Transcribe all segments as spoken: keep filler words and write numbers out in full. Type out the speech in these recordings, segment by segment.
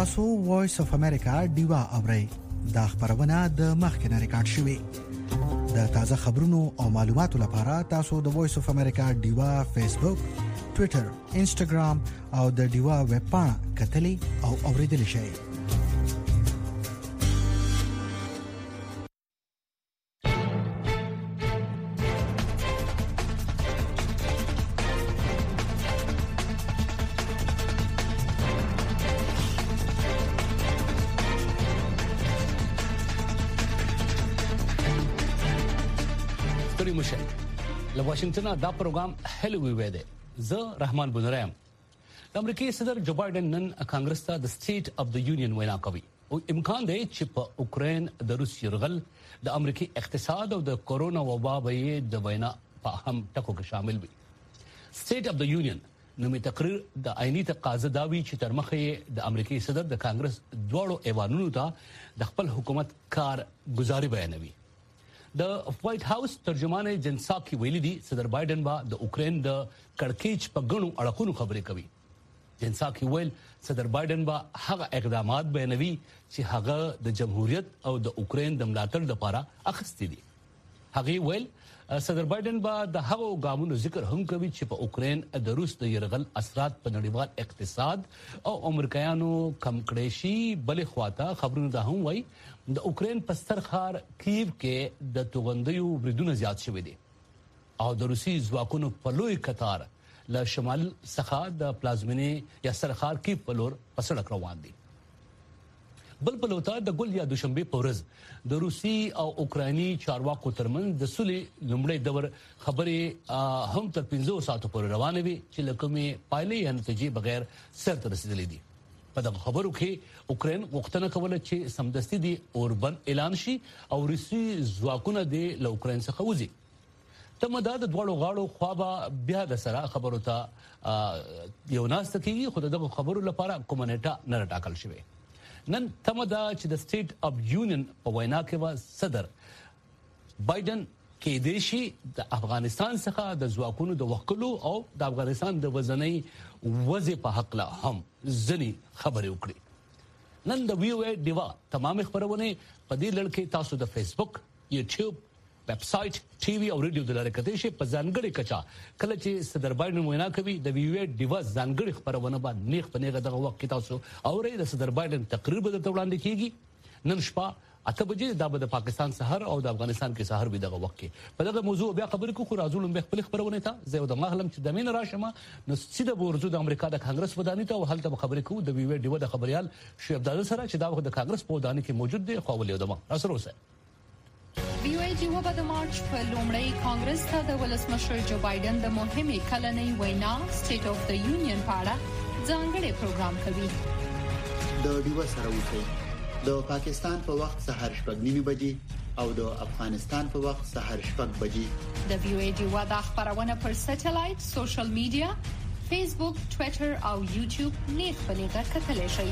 تاسو وایس اف امریکا ډیوا اورئ. دا خبرونه د مخکنه ریکارډ شوې. د تازه خبرونو او معلوماتو لپاره تاسو د وایس اف امریکا ډیوا فیسبوک، ټوئیټر، انسټاګرام او د ډیوا ویب پاڼه کتلې او اوریدل شئ. له واشنگټن دا پروګرام هلو وی دی. زه رحمان بنرایم. د امریکای صدر جو بایدن نن کانګرس ته د سټیټ اف د یونین وینا کوي او امکان دی چې په اوکرين د روس يرغل د امریکای اقتصاد او د کورونا وبا به د وینا په اهم ټکو کې شامل وي. سټیټ اف د یونین نومي تقریر د عیني تقاضا داوي چې تر مخه د امریکای صدر د کانګرس دواړو ایوانونو ته د خپل حکومت کار گزاري بیانوي. د وایټ هاوس ترجمان جن ساکي ویلي دي صدر بایدن با د اوکرين د کڑکېچ په غنو اړخونو خبرې کوي. جن ساکي ویل صدر بایدن با هغه اقدامات بیانوي چې هغه د جمهوریت او د اوکرين د ملاتړ لپاره اخیستي دي. هغه ویل صدر بایدن با د هغو ګامونو ذکر هم کوي چې په اوکرين د روس د يرغل اثرات په نړیوال اقتصاد او امریکایانو کم کړي شي. بلې خواته خبرونه ده هم وایي د اوکرين په سترخار کیف کې د توغندیو بریدونه زیات شوي دي او د روسي ځواکونو په لوی قطار له شمال څخه د پلازمینې یا سرخار کیف په لور په سړک روان دي. بل په لوتا د ګل یا دوشنبه په ورځ د روسي او اوکراني چارواکو ترمنځ د سولې لومړی دور خبرې هم تر پنځه ساعتو پورې روانې وي چې لکمې پایلې یا نتیجې بغیر سرته رسیدلې دي. په دغه خبرو کې اوکرين غوښتنه کوله چې سمدستي دي اوربن اعلان شي او روسي ځواکونه د اوکرين څخه وځي. تمدا د دوړو غاړو خوابه بیا د سره خبرو ته یو ناست کیږي. خو دغه خبرو لپاره کومنټا نه ټاکل شوی. نن تمدا چې د سټیټ اف یونین په وینا کې و صدر بایدن کې دیشي د افغانستان څخه د ځواکونو د وکړو او د افغانستان د وزنۍ وځي په حق له هم ځنی خبرې وکړي. نن د ویو ای دیوا تمام خبرونه په دې لړ کې تاسو د فیسبوک، یوټیوب، ویب سټ، ټي وي او ریډیو د لارې کته شي په ځانګړي کچا کله چې صدر بایدن وینا کوي د ویو ای دیوا ځانګړي خبرونه باندې نیغ په نیغه دغه وخت کې تاسو اورئ. د صدر بایدن تقریر به د وړاندې کیږي نن شپه اته بجې د پاکستان سحر او د افغانستان کې سحر به دغه وخت کې په دغه موضوع بیا خبرې کوو. راځولم به خپل خبرونه ته زه د مغلم چې د مين راشمه نو سیده ورزو د امریکا د کانګرس ودانۍ ته او هلته خبرې کوو د ویو ډیو د خبريال شیخ عبدالله سره چې دا وخت د کانګرس په ودانۍ کې موجود دی. خو ولې دمه سره اوسه ویو ډیو په د مارچ په لومړی کانګرس ته د ولسمشر جو بایدن د مهمه کلنۍ وینا سټیټ اف د یونین په اړه ځانګړي پروګرام کوي. د ډیو سره وته د پاکستان په وخت سحر شپږ نیمه بجې او د افغانستان په وخت سحر شپږ بجې. د ویو ای ډی وا د خبرونه پر سټلایټ، سوشل میډیا، فیسبوک، ټوئیټر او یوټیوب نیغ په نیغه کتلی شئ.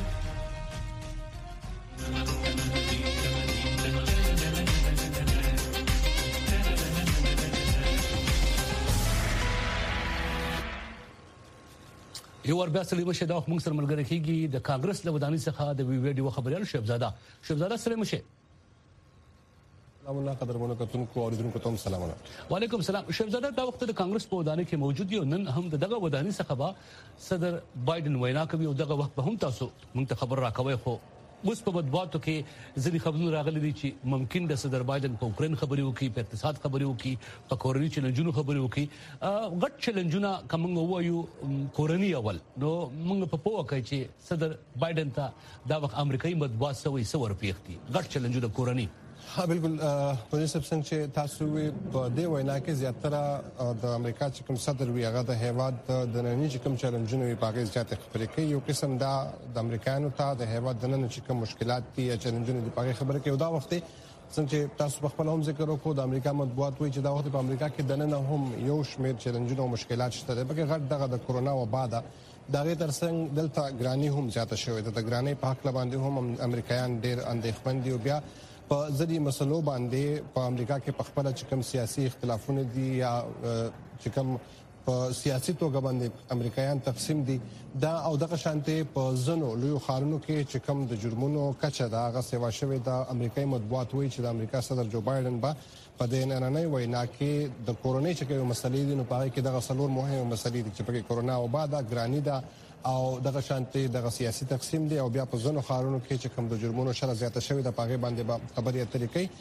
یو ور بیا سلیمه شه دا موږ سره ملګری کیږي د کانګرس له ودانۍ څخه د ویډیو خبريال شهزاده شهزاده سلیمه شه. سلام الله قدرمنو کتونکو اوریدونکو ته سلام الله. وعلیکم السلام. شهزاده دا وخت د کانګرس په ودانۍ کې موجود یو نن هم دغه ودانۍ څخه با صدر بایدن وینا کوي او دغه وخت به هم تاسو موږ ته خبر راکوي. خو اوس په بدباتو کې ځینې خبرونه راغلي دي چې ممکن د صدر بایدن په اوکرين خبرې وکړي، په اقتصاد خبرې وکړي، په کورنۍ چیلنجونو خبرې وکړي. غټ چیلنجونه کوم وایو کورنۍ اول نو موږ په پوه کوي چې صدر بایدن ته دا وخت امریکایي مطبوعات سوي سور پیختي غټ چیلنجونه کورنۍ. ها بالکل په دې سبسنګ چې تاسو په دې وینا کې زیاتره د امریکا چې کوم صدر وی هغه د هیواد د نننی چې کوم چیلنجونه وی پاکستان زیات خبرې کوي. یو قسم دا د امریکایانو ته د هیواد د نن چې کوم مشکلات دي یا چیلنجونه دي پاکستان خبرې کوي. دا وخت څنګه چې تاسو په خپل هم ذکر وکړو د امریکا مطبوعات وی چې دا وخت په امریکا کې د نن هم یو شمېر چیلنجونه او مشکلات شته. بلکې غټ دغه د کورونا وبا ده دا غي ترڅنګ دلته ګرانی هم زیاته شوې ده. د ګرانی په حق باندې هم امریکایان ډېر اندېښمن دي او بیا په ځدی مسلو باندې په امریکا کې په خپل چې کوم سیاسي اختلافونه دي یا چې کوم په سیاسي توګه باندې امریکایان تقسیم دي دا او دغه شانته په زنو لوی خارونو کې چې کم د جرمونو کچه دا هغه سیوا شوی د امریکایي مطبوعات وایي چې د امریکا صدر جو بایدن با په دې نننۍ وینا کې د کورونې چې کوم مسلې دي نو پاره کې دغه څلور مهمه مسلې دي چې په کرونا او بعد ګرانی دا او دغه شانته دغه سیاسي تقسیم دی او بیا په زنو خارونو کې چې کوم د جرمونو شر زیاته شوی د پاغه باندې خبري اترې کوي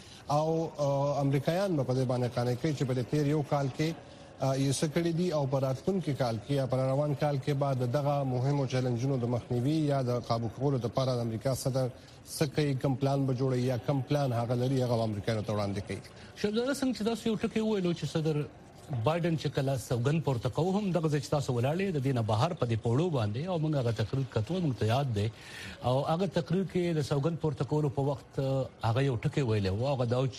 او امریکایان په دې باندې قانې کوي چې په تیر یو کال کې یې سکړې دي او په راتلونکي کال کې یا په روان کال کې بعد دغه مهمو چیلنجونو د مخنیوي یا د قابو کولو لپاره د امریکا صدر سکه کم پلان به جوړي یا کم پلان هغه لري هغه امریکایانو ته وړاندې کوي شهزاده څنګه چې تاسو یو ټکی ویلو چې صدر بایدن چې کله سوګن پورته کوو هم دغه ځای تاسو ولاړې د دینه بهر په دې پوړو باندې او موږ هغه تقریر کتو موږ ته یاد دی او هغه تقریر کې د سوګن پورته کولو په وخت هغه یو ټکی ویلو او هغه دا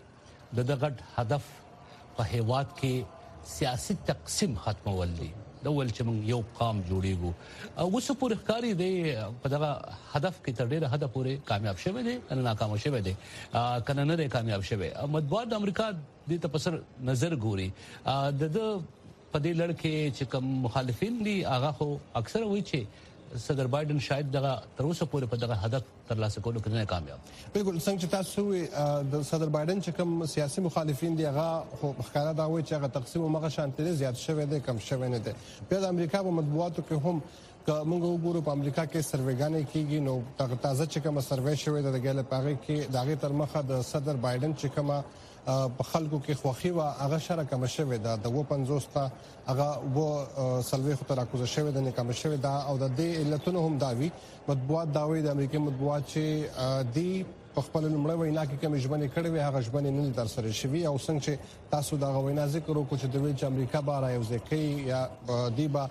چې د دغه هدف په هیواد کې سیاسي تقسیم ختمول دي د ول چې موږ یو قام جوړیږو او اوس پورې ښکاری دی په دغه هدف کې تر ډیره حد پورې کامیاب شوه دي کنه ناکام شوه دي کنه نه کامیاب شوه مطبوعات د امریکا د تپسر نظر ګوري د په دې لړ کې چې کوم مخالفین دي هغه خو اکثر وایي چې صدر بایدن شاید دغه تر اوسه پورې په دغه هدف ترلاسه کولو کې نه کامیاب بالکل څنګه چې تاسو د صدر بایدن چې کوم سیاسي مخالفین دي هغه خو ښکارا دا وایي چې هغه تقسیم مغه شانته زیات شوی دی کم شوی نه دی په د امریکا په مطبوعاتو کې هم که موږ وګورو په امریکا کې سروېګانې کیږي نو تازه چې کوم سروې شوی د ګل پاغه کې داغه تر مخه د صدر بایدن چې کوم په خلکو کې خوخي وا هغه شره کم شوی دا د و پنځوس تا هغه و سلوي خو تر اكوزه شوی د نه کم شوی دا او د دې علتونو هم داوي مطبوعات داوي د امریکای مطبوعات چې دی په خپل لمړی وینا کې کوم ژبنې کړې وي هغه ژبنې نه تر سره شوی او څنګه چې تاسو دا وینا ذکر وکړو چې د ویل چې امریکا بار یو ځکه یا دیبا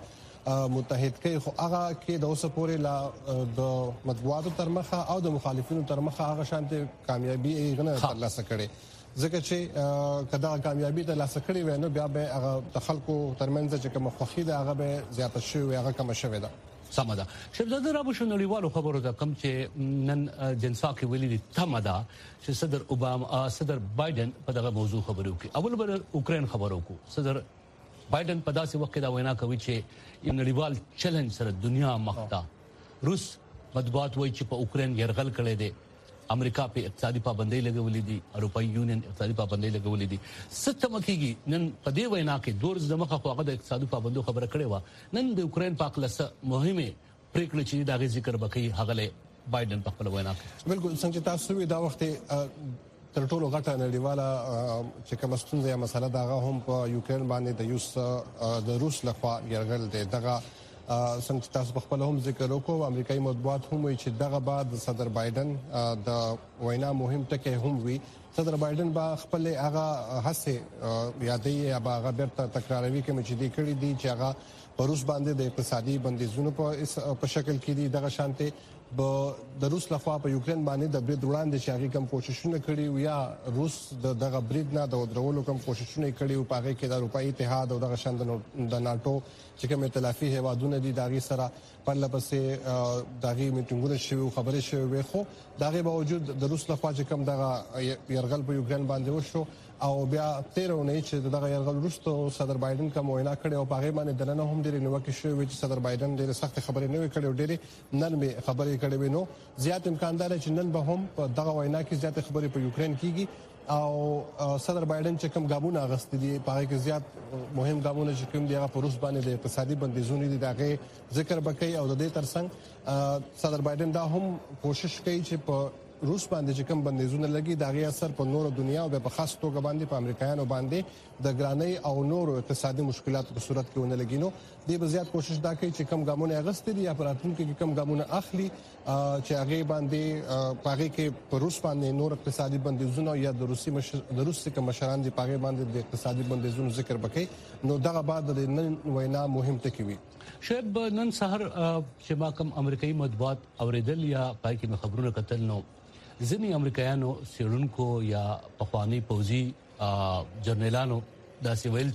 متحد کوي خو هغه کې د اوسه پورې لا د مطبوعاتو تر مخه او د مخالفینو تر مخه هغه شانته کامیابی غنه ترلاسه کړي ځکه چې کدا کامیابی ته لاس کړی وای نو بیا به هغه د خلکو ترمنځ چې کوم خوخي ده هغه به زیات شوی هغه کم شوی ده سمدا شهزاده رابو شنړیوالو خبرو ته کم چې نن جنسا کې ویلي دي تمدا چې صدر اوباما صدر بایدن په دغه موضوع خبرو کوي اول بل اوکرين خبرو کو صدر بایدن په داسې وخت دا وینا کوي چې یو نړیوال چیلنج سره دنیا مخته روس مطبوعات وایي چې په اوکرين يرغل کړي دي امریکا په اقتصادي پابندۍ لګولې دي اروپאי یونین اقتصادي پابندۍ لګولې دي ستم کېږي نن په دې وینا کې دور زمخه خو هغه د اقتصادي پابندۍ خبره کړې و نن د اوکرين په اقلسه مهمه پریکړه چې دا غي ذکر وکړي هغه له بایدن په خپل وینا کې بالکل څنګه تاسو دا وخت تر ټولو غټه نړیواله چې کوم ستونزه یا مسله دا هم په یوکرين باندې د یوس د روس لخوا يرغل دی دغه څنګه تاسو په خپل هم ذکر وکړو امریکایي مطبوعات هم وایي چې دغه بعد صدر بایدن د وینا مهم ټکی هم وی صدر بایدن با خپل هغه هڅه یادې یا هغه بیرته تکراروي کوم چې دی کړی دی چې هغه په روس باندې د اقتصادي بندیزونو په شکل کې دی دغه شانته د روس لخوا په یوکرين باندې د برید وړاندې چې هغه کوم کوششونه کړي یا روس دغه برید نه د درولو کوم کوششونه کړي او په هغه کې د اروپאי اتحاد او دغه شان د ناتو چې کوم ائتلافي هوادونه دي داغي سره په لپسې داغي میټینګونه شوی خبرې شوی خو داغه باوجود د روس لخوا چې کوم دغه يرغل په یوکرين باندې وشو او بیا تیرونه چې دغه يرغل وروسته صدر بایدن کوم وینا کړي او په هغه باندې دنه هم ډېر نو کې شوی چې صدر بایدن ډېر سخت خبرې نه وکړي او ډېر نرمه خبرې کړي وینو زیات امکان لري چې نن به هم په دغه وینا کې زیات خبرې په یوکرين کېږي او صدر بایدن چې کوم ګامونه اغستې دي په هغه کې زیات مهم ګامونه چې کوم دی هغه په روس باندې د اقتصادي بندیزونو دي دغه ذکر وکړي او د دې ترڅنګ صدر بایدن دا هم کوشش کوي چې په روس باندې چې کوم بندیزونه لګي دغه اثر په نورو دنیا او په خاص توګه باندې په امریکایانو باندې د ګرانۍ او نورو اقتصادي مشکلاتو په صورت کې ونه لګینو دی به زیات کوشش دا کوي چې کوم ګامونه اغستې دي یا پراتون کې کوم ګامونه اخلي چې هغه باندې پاره کې په روس باندې نور اقتصادي بندیزونه یا د روسي مشر د روسي کوم مشران دي پاره باندې د اقتصادي بندیزونو ذکر وکړي نو دغه بعد د نن وینا مهم ټکی وي شاید نن سحر چې ما کوم امریکایي مطبوعات اوریدل یا پای کې خبرونه کتل نو ځینې امریکایانو سیړونکو یا پخوانی پوځي جنرالانو دا سویل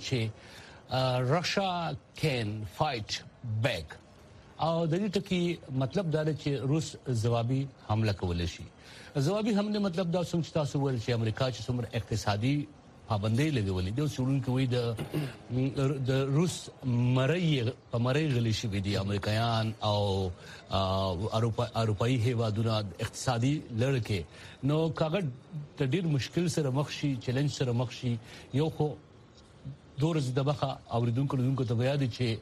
چې راشا کین فایټ بیک او د دې ټکی مطلب دا دی چې روس ځوابي حمله کول شي ځوابي حمله مطلب دا څنګه تاسو ول چې امریکا چې څومره اقتصادي پابندۍ لګولې دي. څېړونکي وایي د د روس مړی په مړی غلي شوي دي امریکایان او اروپایي هیوادونه اقتصادي لړ کې. نو کاغه د ډېر مشکل سره مخ شي، چیلنج سره مخ شي. یو خو دورز د مخه اوریدونکو لرونکو ته ویل دي چې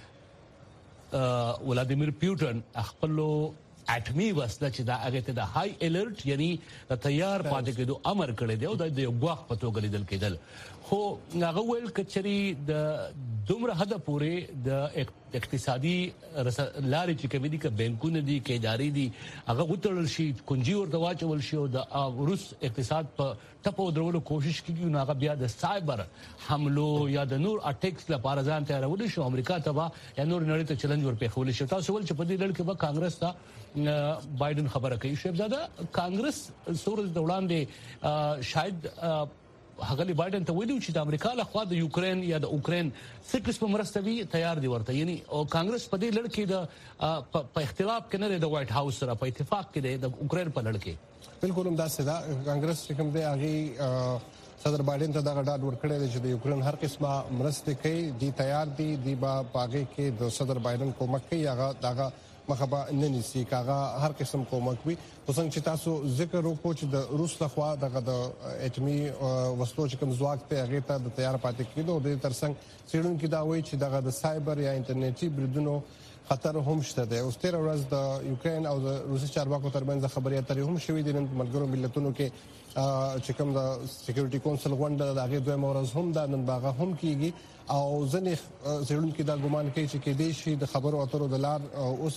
ولادیمیر پوتین خپل اټمی وسله چې دا هغه ته د های الرټ یعنی د تیار پاتې کېدو امر کړی دی او د یو غواخ په توګه لیدل کېدل. خو هغه ویل کچري د دومره حد پورې د اقتصادي لارې چې کوي دي ک بانکونه دي کې ادارې دي هغه وتړل شي، کنجي ورته واچول شي او د روس اقتصاد په ټپو درولو کوشش کوي. نو هغه بیا د سایبر حملو یا د نور اټیکس لپاره ځان تیارول شي. امریکا ته با یا نور نړۍ ته چیلنج ورپېښول شي. تاسو ول چې په دې لړ کې به کانګرس ته بایدن خبره کوي. شهزاده کانګرس سورز د وړاندې شاید هغه بایدن ته ویلو چې د امریکا له خوا د یوکرين یا د اوکرين څه قسم مرستوي تیار دي ورته. یعنی او کانګرس په دې لړ کې د په اختلاف کې نه د وایټ هاوس سره په اتفاق کې د اوکرين په لړ کې بالکل هم دا سدا کانګرس چې کوم دی هغه صدر بایدن ته دا ډاډ ورکړی دی چې د یوکرين هر قسمه مرستې کوي، دی تیار دي، دی با پاګه کې د صدر بایدن کومک کوي. هغه داغه مخبا نه نسی کاغه هر قسم کومک وي. څنګه چې تاسو ذکر وکړو چې د روس لخوا دغه د اټمی وسلو چې کوم ځواک ته هغه ته د تیار پاتې کېدو د ترڅنګ څېړونکو دا وایي چې دغه د سایبر یا انټرنیټي بریدونو خطر هم شته دی. اوس تیر ورځ د یوکرين او د روسي چارواکو ترمنځ خبرې اترې هم شوې دي. نن ملګرو ملتونو کې چې کوم د سکیورټي کونسل غونډه د هغه دوه مورز هم د نن باغه هم کیږي او ځنې څېړونکو دا ګومان کوي چې کې دې شي د خبرو اترو د لار اوس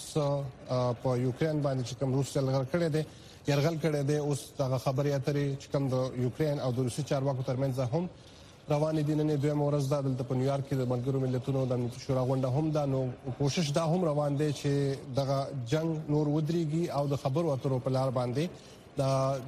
په یوکرين باندې چې کوم روس یلغل کړي دي يرغل کړي دي. اوس دا خبرې اترې چې کوم د یوکرين او د روسي چارواکو ترمنځ هم روان دي. نن دوه مورز د دلته په نیویارک کې د ملګرو ملتونو د شورا غونډه هم دا نو کوشش دا هم روان دي چې دغه جنگ نور ودرېږي او د خبرو اترو په لار باندې دا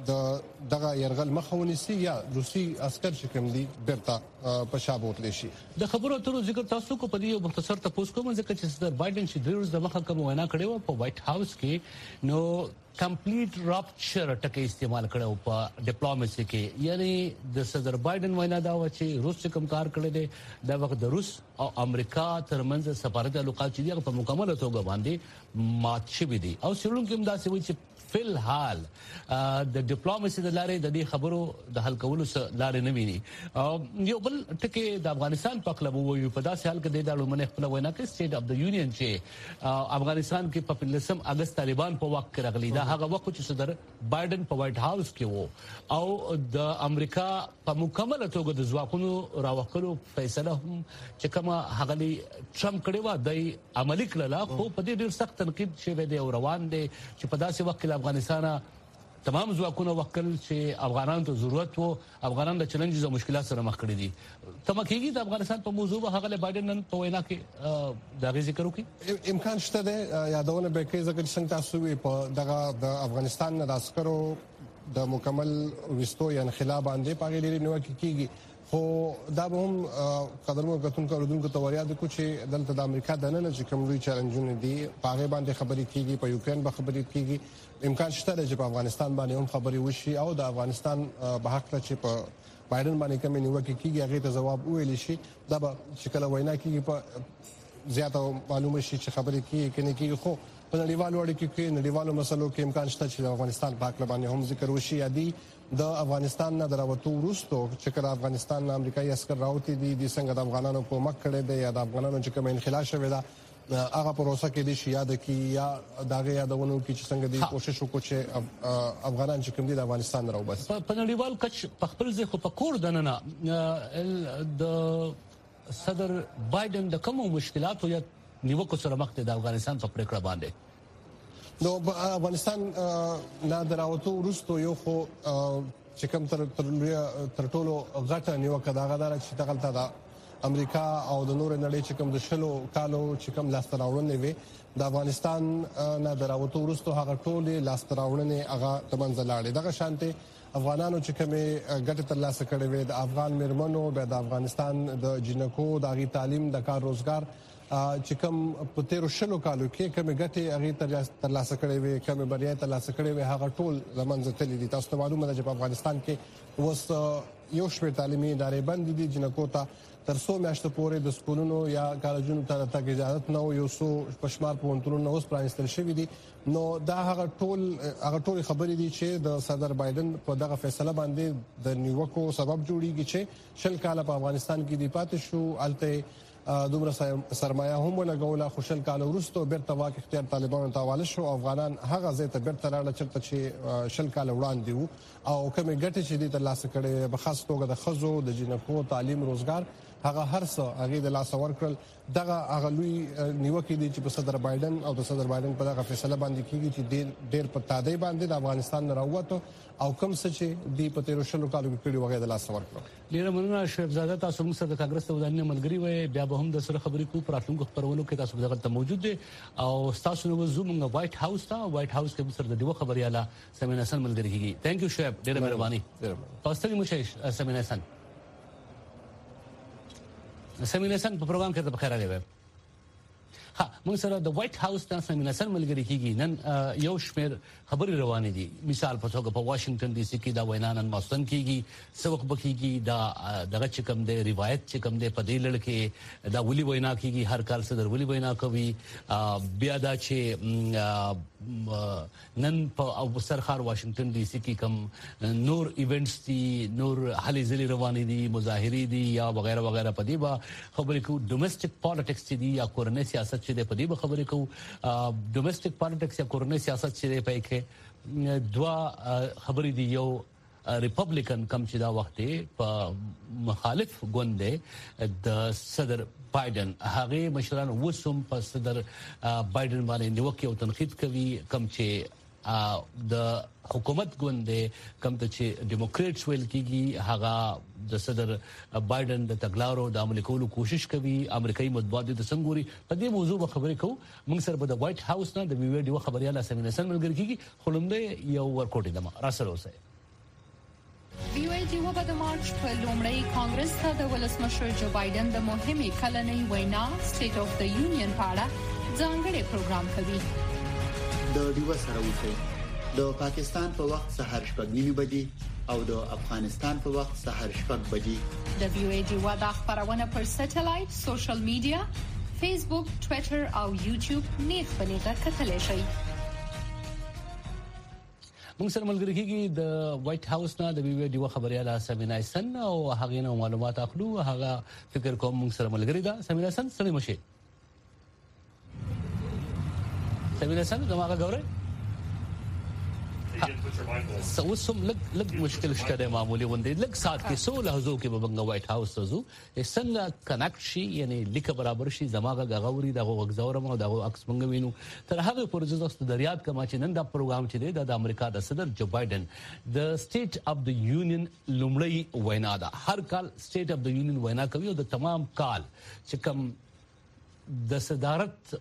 د دغه يرغل مخاوني سي یا روسي عسكر چې کوم دي بیرته په شابوت لشي. د خبرو اترو ذکر تاسو کو په دې مختصر تاسو کوم ځکه چې صدر بایدن چې د روس د مخه کوم وینا کړې و په وایټ هاوس کې نو کمپلیټ رپچر ټکي استعمال کړو په ډیپلوماسي کې. یعنی د صدر بایدن وینا دا و چې روس کوم کار کړی دی د وخت د روس او امریکا ترمنځ سفارت تعلقات چې په مکمل توګه باندې مات شوي دي. او څېړونکو هم دا څه وایي چې فل حال د ډیپلوماسي د لارې د دې خبرو د حل کولو سره لارې نه ویني. یو بل ټکی د افغانستان په خپل وایي په داسې حال کې د لومړنۍ خپل وینا کې سټیټ اف د یونین چې افغانستان کې په پنځم اگست طالبان په وخت کې راغلي. دا هغه وخت چې صدر بایدن په وایټ هاوس کې وو او د امریکا په مکمل توګه د ځواکونو راوخلو فیصله هم چې کومه هغه ټرمپ کړی و د عملی کړله. خو په دې ډېر سخت تنقید شوی دی او روان دی چې په داسې وخت کې افغانستان تمام ځواکونه وکړل چې افغانانو ته ضرورت وو. افغانان د چیلنجز او مشکلات سره مخ کړي دي. تمکیږي د افغانستان په موضوع هغه بایدن نن په وینا کې دا غي ذکر وکړي. امکان شته دی یادونه به کې ځکه چې تاسو وی په دغه د افغانستان د عسکرو د مکمل وستو یا انخلا باندې پاګې لري نو کېږي. خو دا به هم قدرمو کتون کوردونکو ته وریا د کو چې دلته د امریکا د نن چې کوم لوی چیلنجونه دي پاګې باندې خبرې کیږي، په یوکرين باندې خبرې کیږي. امکان شته چې په افغانستان باندې هم خبرې وشي او د افغانستان په حق چې په بایدن باندې کوم نیوکه کیږي هغه ته جواب ویل شي. دا به شکل وینا کیږي په زیاته معلومه شي چې خبرې کیږي کنه کیږي. خو په نړیوالو اړیکو کې نړیوالو مسلو کې امکان شته چې د افغانستان په حق باندې هم ذکر وشي. یادي د افغانستان نه دراوتو وروسته چې کله افغانستان نه امریکایي عسكر راوتی دي د څنګه د افغانانو کومک کړي دی یا د افغانانو چې کوم انخلا شوی دا هغه پروسه کې د شیاد کې یا دغه یادونو کې چې څنګه د کوشش وکړي چې افغانان چې کوم دي د افغانستان راو بس په نړیوال کچ په خپل ځای خو په کور دننه د صدر بایدن د کوم مشکلاتو یا نیوکو سره مخ د افغانستان په پریکړه باندې نو افغانستان نه دراوته ورستو یو خو چې کوم تر تر ټولو غټه نیوکه دا غدار چې دغلطه دا امریکا او د نور نړۍ چې کوم د شلو کالو چې کوم لاستراوړنې وي د افغانستان نه دراوته ورستو هغه ټولې لاستراوړنې هغه تمنځ لاړې دغه شانته افغانانو چې کومه ګټه تر لاسه کړې وي د افغان مرمنو د افغانستان د جنکو د غي تعلیم د کار روزګار چې کوم په تیرو شلو کالو کې کومه ګټه هغه تر لاسه کړې وي کومه بریا تر لاسه کړې وي هغه ټول زمونږ ته دي. تاسو ته معلومه ده چې په افغانستان کې اوس یو شمېر تعلیمي ادارې بند دي جنکو ته تر څو میاشتو پورې د سکولونو یا کالجونو ته تګ اجازه نه و. یو څو پښمار پوهنتونونه اوس پرانیستل شوي دي. نو دا هغه ټول هغه ټول خبرې دي چې د صدر بایدن په دغه فیصله باندې د نیوکو سبب جوړیږي چې شل کاله په افغانستان کې دی پاتې شو. الته دومره سرمایه هم ولګوله خو شل کاله وروسته بیرته واک اختیار طالبانو ته حواله شو. افغانان هغه ځای ته بیرته لاړل چېرته چې شل کاله وړاندې وو او کومې ګټې چې دې ترلاسه کړې په خاص توګه د ښځو د جنکو تعلیم روزګار هغه هر څه هغې د لاسه ورکړل. دغه هغه لوی نیوکې دي چې په صدر بایدن او د صدر بایدن په دغه فیصله باندې کېږي چې ډېر ډېر په تادۍ باندې د افغانستان نه راووتو او کوم څه چې دوی په تېرو شلو کالو کې کړي هغه د لاسه ورکړل. ډېره مننه شعیبزاده، تاسو موږ سره د کانګرس د ودانۍ ملګري وئ. بیا به هم د سره خبرې کوو په راتلونکو خپرونو کې. تاسو دغه ته موجود دي او تاسو نو زموږ وایټ هاوس ته وایټ هاوس کې سره د دیو خبرياله سمین حسن ملګری کیږي. ثانک یو شعیب، ډېره مهرباني. تاسو ته مو سمین حسن سمین حسن په پروګرام کې د بخیر راغلی. ها موږ سره د وایټ هاوس ته سمین حسن ملګری کیږي. نن یو شمیر خبرې روانې دي. مثال په توګه په واشنگټن ډي سي کې دا وینا نن ماستن کیږي، سبق بکیږي، دا دغه چې کوم دی روایت چې کوم دی په دې لړ کې دا ولي وینا کیږي. هر کال صدر ولي وینا کوي. بیا دا چې نن په سرخار واشنگټن ډي سي کې کوم نور ایونټس دي، نور هلي ځلې روانې دي، مظاهرې دي یا وغیرہ وغیرہ. په دې به خبرې کوو. ډومېسټک پالیټکس دي یا کورنۍ سیاست چې په دې به خبرې کوو. ډومېسټک پالیټکس یا کورنۍ سیاست چې په کې دوا خبرې دي. یو ریپبلیکن کم چې دا وخت په مخالف ګوند د صدر بایدن هغه مشران وسوم په صدر بایدن باندې نیوکه او تنقید کوي. کم چې د حکومت ګوند کم ته چې ډیموکریټس ویل کیږي هغه د صدر بایدن د تګلارو د عملي کولو کوشش کوي. امریکایي مطبوعات د څنګهوري په دې موضوع به خبرې کوو. موږ سره به د وایټ هاوس نه د وی ویډیو خبرياله سمین حسن ملګری کیږي. خلوندې یو ورکوټي دما راسره اوسه. وی وی جی وبا د مارچ په لومړی کانګرس ته د ولسمشر جو بایدن د مهمې کلنۍ وینا سټیټ اف د یونین په اړه ځانګړی پروګرام کوي. د ډیوه سره اوسئ. د پاکستان په وخت سهار شپږ نیمه بجې او د افغانستان په وخت سهار شپږ بجې. د وی وی جی وبا خبرونه پر سټلایټ، سوشل میډیا، فیسبوک، ټوئیټر او یوټیوب نیغ په نیغه کتلی شئ. موږ سره ملګری کیږي د وایټ هاوس نه د وی وی ډیو خبرياله سمین حسن او هغه نو معلومات اخلو. هغه فکر کوم موږ سره ملګری ده. سمین حسن سره مشه سمین حسن دماغه غوړې سوسم لګ لګ مشکل شته معمولی وندې لګ سات کې سو لحظو کې ببنګ وایټ هاوس ته زو څنګه کنیکټ شي یعنی لیک برابر شي زماغه غوري دغه وغزورم او دغه عکس مونږ وینو تر هغه پروژه د ریاض کما چې نن دا پروګرام چې دی د امریکا د صدر جو بایدن د سټیټ اف د یونین لومړی وینا ده. هر کال سټیټ اف د یونین وینا کوي او د تمام کال چې کوم د صدارت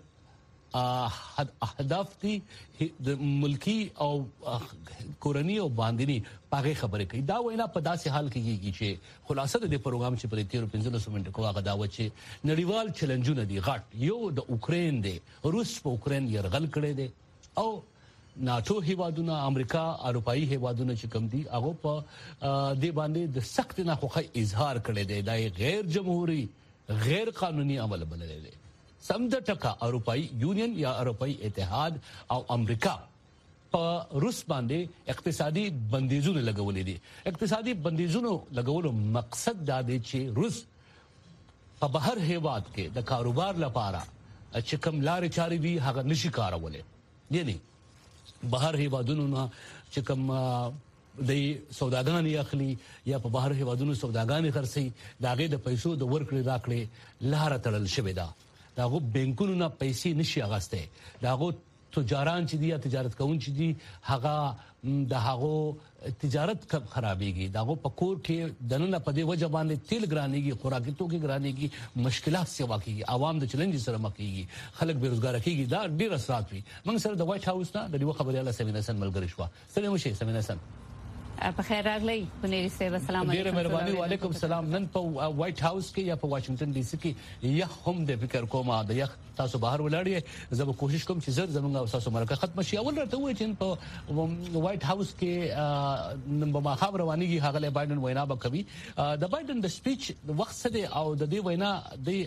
اهداف دي د ملکی او کورنی او باندنی پاغه خبره کوي. دا وینا په داسې حال کې کیږي چې خلاصه د پروګرام چې په تیرو پنځلس منټو کې هغه دا و چې نړیوال چیلنجونه دي غټ. یو د اوکرين دی، روس په اوکرين يرغل کړی دی او ناتو هیوادونه، امریکا، اروپאי هیوادونه چې کوم دي هغه په دې باندې د سخت ناخوخي اظهار کړی دی. دا غیر جمهوریت، غیر قانوني عمل بللی دی. سم د ټکا اروپאי یونین یا اروپאי اتحاد او امریکا په روس باندې اقتصادي بندیزونه لګولې دي. اقتصادي بندیزونو لګولو مقصد دا دی چې روس په بهر هیواد کې د کاروبار لپاره چې کوم لارې چارې وي هغه نشي کارولای. یعنی بهر هیوادونو نه چې کوم د سوداګانې اخلي یا په بهر هیوادونو سوداګانې خرڅي داغه د پیسو د ورکړې راکړې لار تړل شوې ده. داغه بانکونو نه پیسې نشي اغسته. داغه تجاران چې دي یا تجارت کوون چې دي هغه د هغه تجارت خرابېږي. داغه پکور کې دنه په دې وجه باندې تیل ګرانېږي، خوراکي توکي ګرانېږي، مشکلات سیوا کیږي، عوام د چیلنج سره مخ کیږي، خلک بیروزګار کیږي. دا ډیر اثرات وي. موږ سره د وایټ هاوس نه د یو خبرياله سمین حسن ملګری شو. سلام شي سمین حسن. په خیر راغلی پنيري صاحب السلام علیکم. ډیره مهرباني. وعلیکم السلام. نن په وایټ هاوس کې یا په واشنگټن ډي سي کې یخ هم د فکر کوم د یخ تاسو بهر ولاړی. زه به کوشش کوم چې زر زمونږ او تاسو مرکه ختم شي. اول راته وایي چې په وایټ هاوس کې نن به ما خبر روانيږي هغه بایدن وینا به کوي. د بایدن د سپیچ وخت څه دی او د دې وینا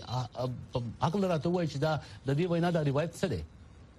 د عقل راته وایي چې دا د دې وینا د روایت څه دی؟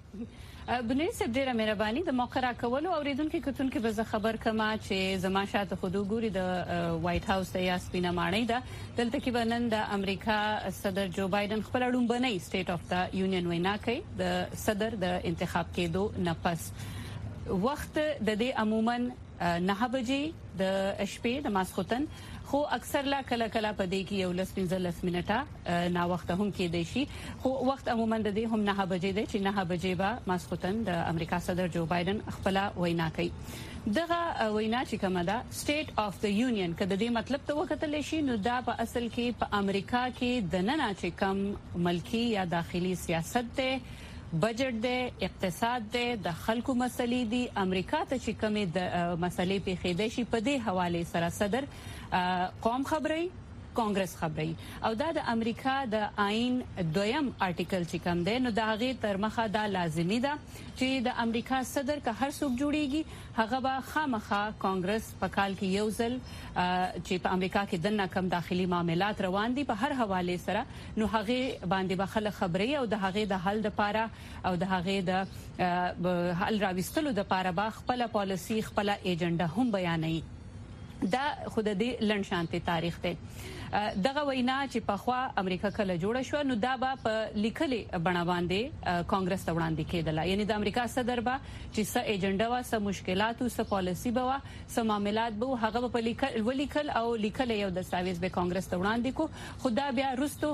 بنيري صاحب ډیره مهرباني. د موقع راکولو اوریدونکو کتونکو به خبر کما چې زما شاته خودو ګوري د وایټ هاوس ته یا سپینه ماڼۍ ده. دلته کې بنن د امریکا صدر جو بایدن خپل لومبنۍ سټیټ اف د یونین وینا کوي د صدر د انتخاب کېدو نه پس. وخت د دې عموما نه بجې د شپې د ماسختن، خو اکثر لا کله کله په دې کې یو لس پنځلس منټه نا وخت هم کې دی شي، خو وخت عموما د دې هم نه بجې دی چې نه بجې به ماسختن د امریکا صدر جو بایدن خپل وینا کوي. دغه وینا چې کومه ده سټیټ اف د یونین کده دې مطلب ته وکتل شي نو دا په اصل کې په امریکا کې د نن چې کم ملکی یا داخلي سیاست ده، بجټ دی، اقتصاد دی، د خلکو مسلې دي، امریکا ته چې کومې د مسلې پیښې دي شي په دې حواله سره صدر قوم خبري کانګرس خبري او دا د امریکا د آئین دویم آرټیکل چې کوم دی نو دا غي تر مخه دا لازمي ده چې د امریکا صدر که هر څوک جوړیږي هغه به خامخا کانګرس په کال کې یو ځل چې په امریکا کې د ناکم داخلي معاملات روان دي په هر حواله سره نو هغه باندې به خلک خبري او د هغه د حل لپاره او د هغه د حل راوستلو لپاره به خپل پالیسی خپل ایجنډا هم بیانوي. دا خود دې لند شانتي تاریخ ته دغه وینا چې په خوا امریکا کله جوړ شو نو دا به په لیکلې بڼه باندې کانګرس ته وړاندې کېدله، یعنی د امریکا صدر به چې څه ایجنډا و څه مشکلات او څه پالیسی به و څه معاملات به هغه په لیکل ولیکل او لیکل یو دستاویز به کانګرس ته وړاندې کو. خدا بیا رستو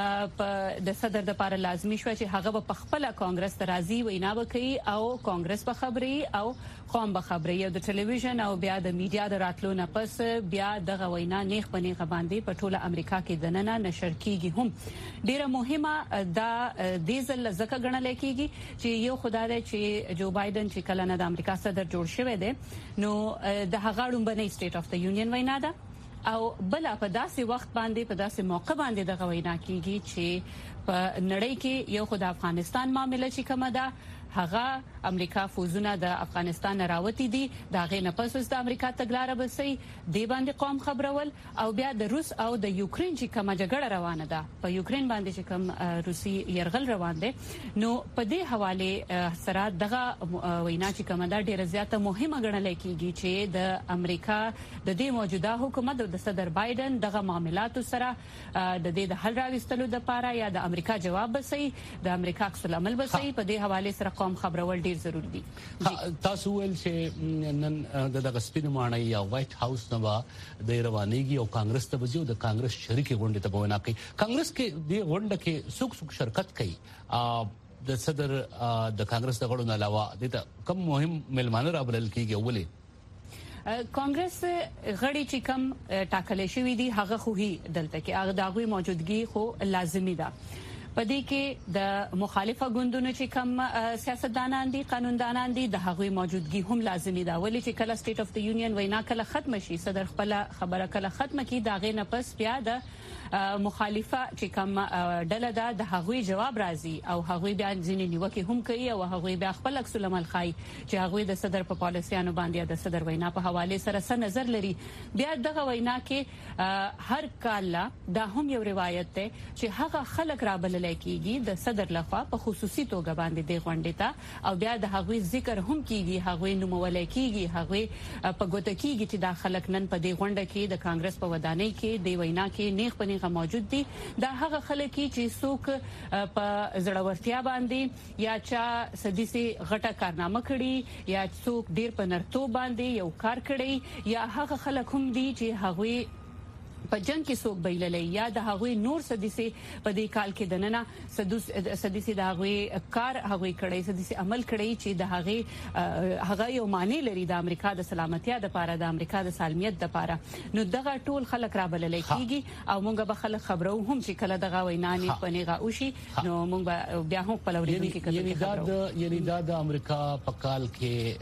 په د صدر د لپاره لازمي شو چې هغه په خپل کانګرس ته راځي وینا وکړي او کانګرس په خبري او قوم به خبري او د ټلویزیون او بیا د میډیا د راتلو نه پس بیا دغه وینا نیخ پنیغه باندې په ټوله امریکا کې د نن نشر کیږي. هم ډیره مهمه دا د ځل زکه غنل کیږي چې یو خدای چې جو بایدن چې کله نه د امریکا صدر جوړ شوی دی نو د هغه لومبنۍ سټیټ اف د یونین وینا ده او بل په داسې وخت باندې په داسې موقع باندې دغه وینا کیږي چې په نړۍ کې یو خدای افغانستان معاملې چې کومه ده هغه امریکا فوزونه د افغانستان راوتی دي دا غي نه پس د امریکا تګلارې بسې دی باندې قوم خبرول او بیا د روس او د یوکرين چې کومه جګړه روانه ده په یوکرين باندې چې کوم روسي يرغل روان دي نو په دې حواله سره دغه وینا چې کومه ده ډیره زیاته مهمه ګڼل کیږي چې د امریکا د دې موجوده حکومت د صدر بایدن دغه معاملات سره د دې د حل راوستلو لپاره یا د امریکا جواب بسې د امریکا عکس العمل بسې په دې حواله سره قوم خبرول ډیر ضروری دي. تاسو ول چې نن د سپین ماڼۍ یا وایټ هاوس نو د روانيږي او کانګرس ته وځي او د کانګرس شریکي غونډه ته وینا کوي. کانګرس کې د غونډه کې څوک څوک شرکت کوي د صدر د کانګرس د غړو نه علاوه د کوم مهم ملمانه رابلل کیږي ولې کانګرس غړي چې کم ټاکل شوی دي هغه خو هی دلته کې هغه دغه موجودګي خو لازمي ده. پدې کې د مخالفه ګوندونو چې کم سیاستدانان دي قانوندانان دي د هغوی موجودګي هم لازمي ده ولې چې کله سټیټ اف د یونین وینا کله ختم شي صدر خپل خبره کله ختم کی دا غي نه پس بیا د مخالفه چې کوم ډله ده د هغوی جواب راځي او هغوی بیا ځینې نیوکه هم کوي او هغوی بیا خپل عکس العمل خای چې هغوی د صدر په پالیسیانو باندې د صدر وینا په حواله سره څه نظر لري. بیا دغه وینا کې هر کال دا هم یو روایت ده چې هغه خلک رابلل کیږي د صدر لخوا په خصوصي توګه باندې د غونډې ته او بیا د هغوی ذکر هم کیږي هغوی نومول کیږي هغوی په ګوت کیږي چې د خلک نن په دې غونډه کې د کانګرس په ودانۍ کې د وینا کې نیغ پنیغه موجود دي. دا هغه خلک چې څوک په زړورتیا باندې یا چا سديسي غټه کارنامه کړي یا څوک ډیر په نرتو باندې یو کار کړي یا هغه خلک هم دي چې هغوی په جنگ کې څوک بیللې یا د هغوی نور سديسي په دې کال کې دننه سديسي د هغوی کار هغوی کړي سديسي عمل کړي چې د هغه هغه یو معنی لري د امریکا د سلامتیا د لپاره د امریکا د سالمیت د لپاره نو دغه ټول خلک را بللې کیږي او مونږ به خلک خبرو هم چې کله دغه وینانې پنیغه اوشي نو مونږ بیا هم په لوري کې یعنی دا د یعنی دا د امریکا په کال کې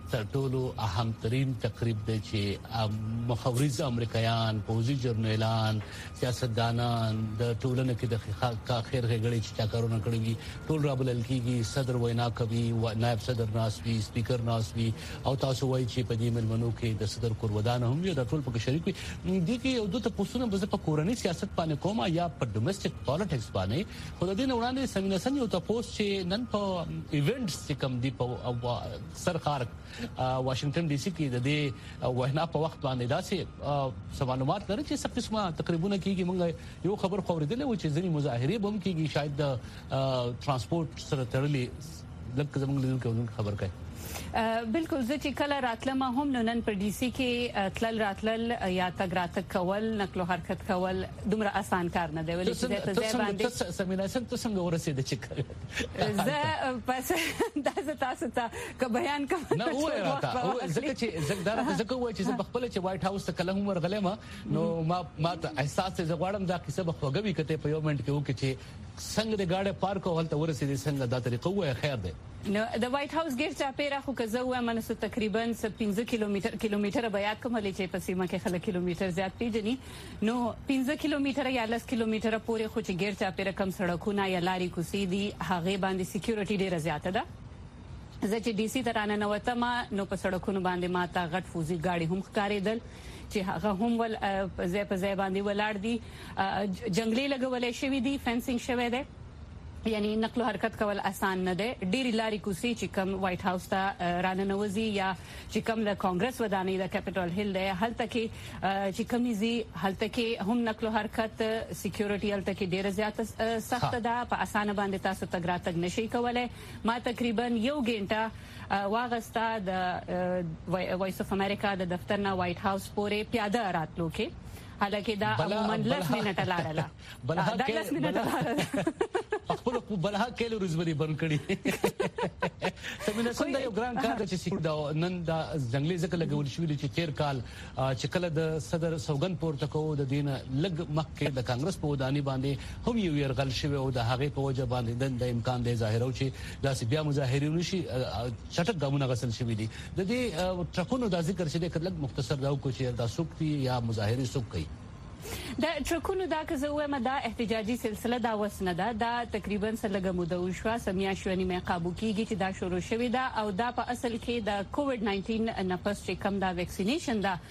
تر ټولو اهم ترين تقریب دی چې مخاورز امریکایان، پوزي جرنیلان، سیاستدانان د ټولنې کې د خیر غړي چې کارونه کړی وي ټول رابلل کیږي. صدر وینا کوي، نائب صدر ناسوي، سپیکر ناسوي او تاسو وایي چې په دې ملمنو کې د صدر کورودان هم یو د ټول په شریک وي. دي کې یو دوه پوسټونه به په کورنۍ سیاست باندې کومه یا په ډومېسټک پالیټکس باندې خو د دې نه وړاندې سمینسن یو تاسو چې نن په ایونټس چې کوم دی په سرخار واشنگټن ډي سي کې د دې وینا په وخت باندې داسې سمانومات لري چې څه قسمه تقریبا کېږي. موږ یو خبر خوریدل و چې ځینې مظاهره به هم کېږي شاید د ترانسپورت سره تړلې لکه زموږ لیدونکو خبر کوي. بالکل زه چې کله راتلم هم نن په ډي سي کې تلل راتلل یا تګ راتګ کول نقل او حرکت کول دومره آسان کار نه دی ولې چې ته ځای باندې سمینه څنګه څنګه ورسېد چې زه پس دا تاسو ته که بیان کوم نه وای راته ځکه چې زګدار ځکه وای چې زه خپل چې وایټ هاوس ته کله هم ورغلم نو ما ما ته احساس زه غواړم دا کیسه به خوګوي کته په یو منټ کې وکړي چې څنګه د گاډي پارک او هلته ورسېد څنګه دا طریقه وای خیر دی. نو د وایټ هاوس ګیر چا پیرا خو که زه وایم نو تقریبا پنځه کیلومتر کیلومتر به یاد کوم چې په سیمه کې خلک کیلومتر زیات پیژني نو پنځه کیلومتر یا لس کیلومتر پورې خو چې ګیر چا پیرا کم سړکونه یا لاري کوسي دي هغه باندې سکیورټي ډیره زیاته ده. زه چې ډي سي ترانه نوته ما نو په سړکونو باندې ما تا غټ فوزي گاډي هم ښکارېدل چې هغه هم ول ځای په ځای باندې ولاړ دي. جنگلي لګولې شوی دي، فنسینګ شوی دی، یعنی نقل او حرکت کول آسان نه دی. ډېری لاري کوسي چې کم وایټ هاوس ته راننوځي یا چې کم د کانګرس ودانۍ د کیپټل هیل دی هلته کې چې کمیزي هلته کې هم نقل او حرکت سکیورټي هلته کې ډېره زیاته سخت ده، په اسانه باندې تاسو تګ راتګ نشئ کولای. ما تقریبا یو غنټه واغستا د وایس اف امریکا د دفتر نه وایټ هاوس پورې پیاده راتلو کې، حالکه دا عموما لس منټه لاړه بلها کې لس منټه لاړه خپل بلها کې روزبري بن کړی. سمینه څنګه یو ګران کار چې سیک دا نن دا جنگلي ځکه لګول شو چې تیر کال چې کله د صدر سوګن پورته کوو د دین لګ مخکې د کانګرس په ودانۍ باندې هم یو يرغل شوی او د هغه په وجه باندې د امکان دی ظاهرو چې داسې بیا مظاهرین شي چټک ګامونه غسل شوی دي. د دې ټرکونو د ذکر چې د کلک مختصر دا کو چې دا سوق یا مظاهره سوق کوي د ټرکونو دا که زه وایم دا احتجاجي سلسله دا وس نه ده، دا تقریبا سلګه موده وشوه سمیا شونی مې قابو کیږي چې دا شروع شوې ده او دا په اصل کې د کووډ ناینټین نه پس چې کم دا ویکسینیشن دا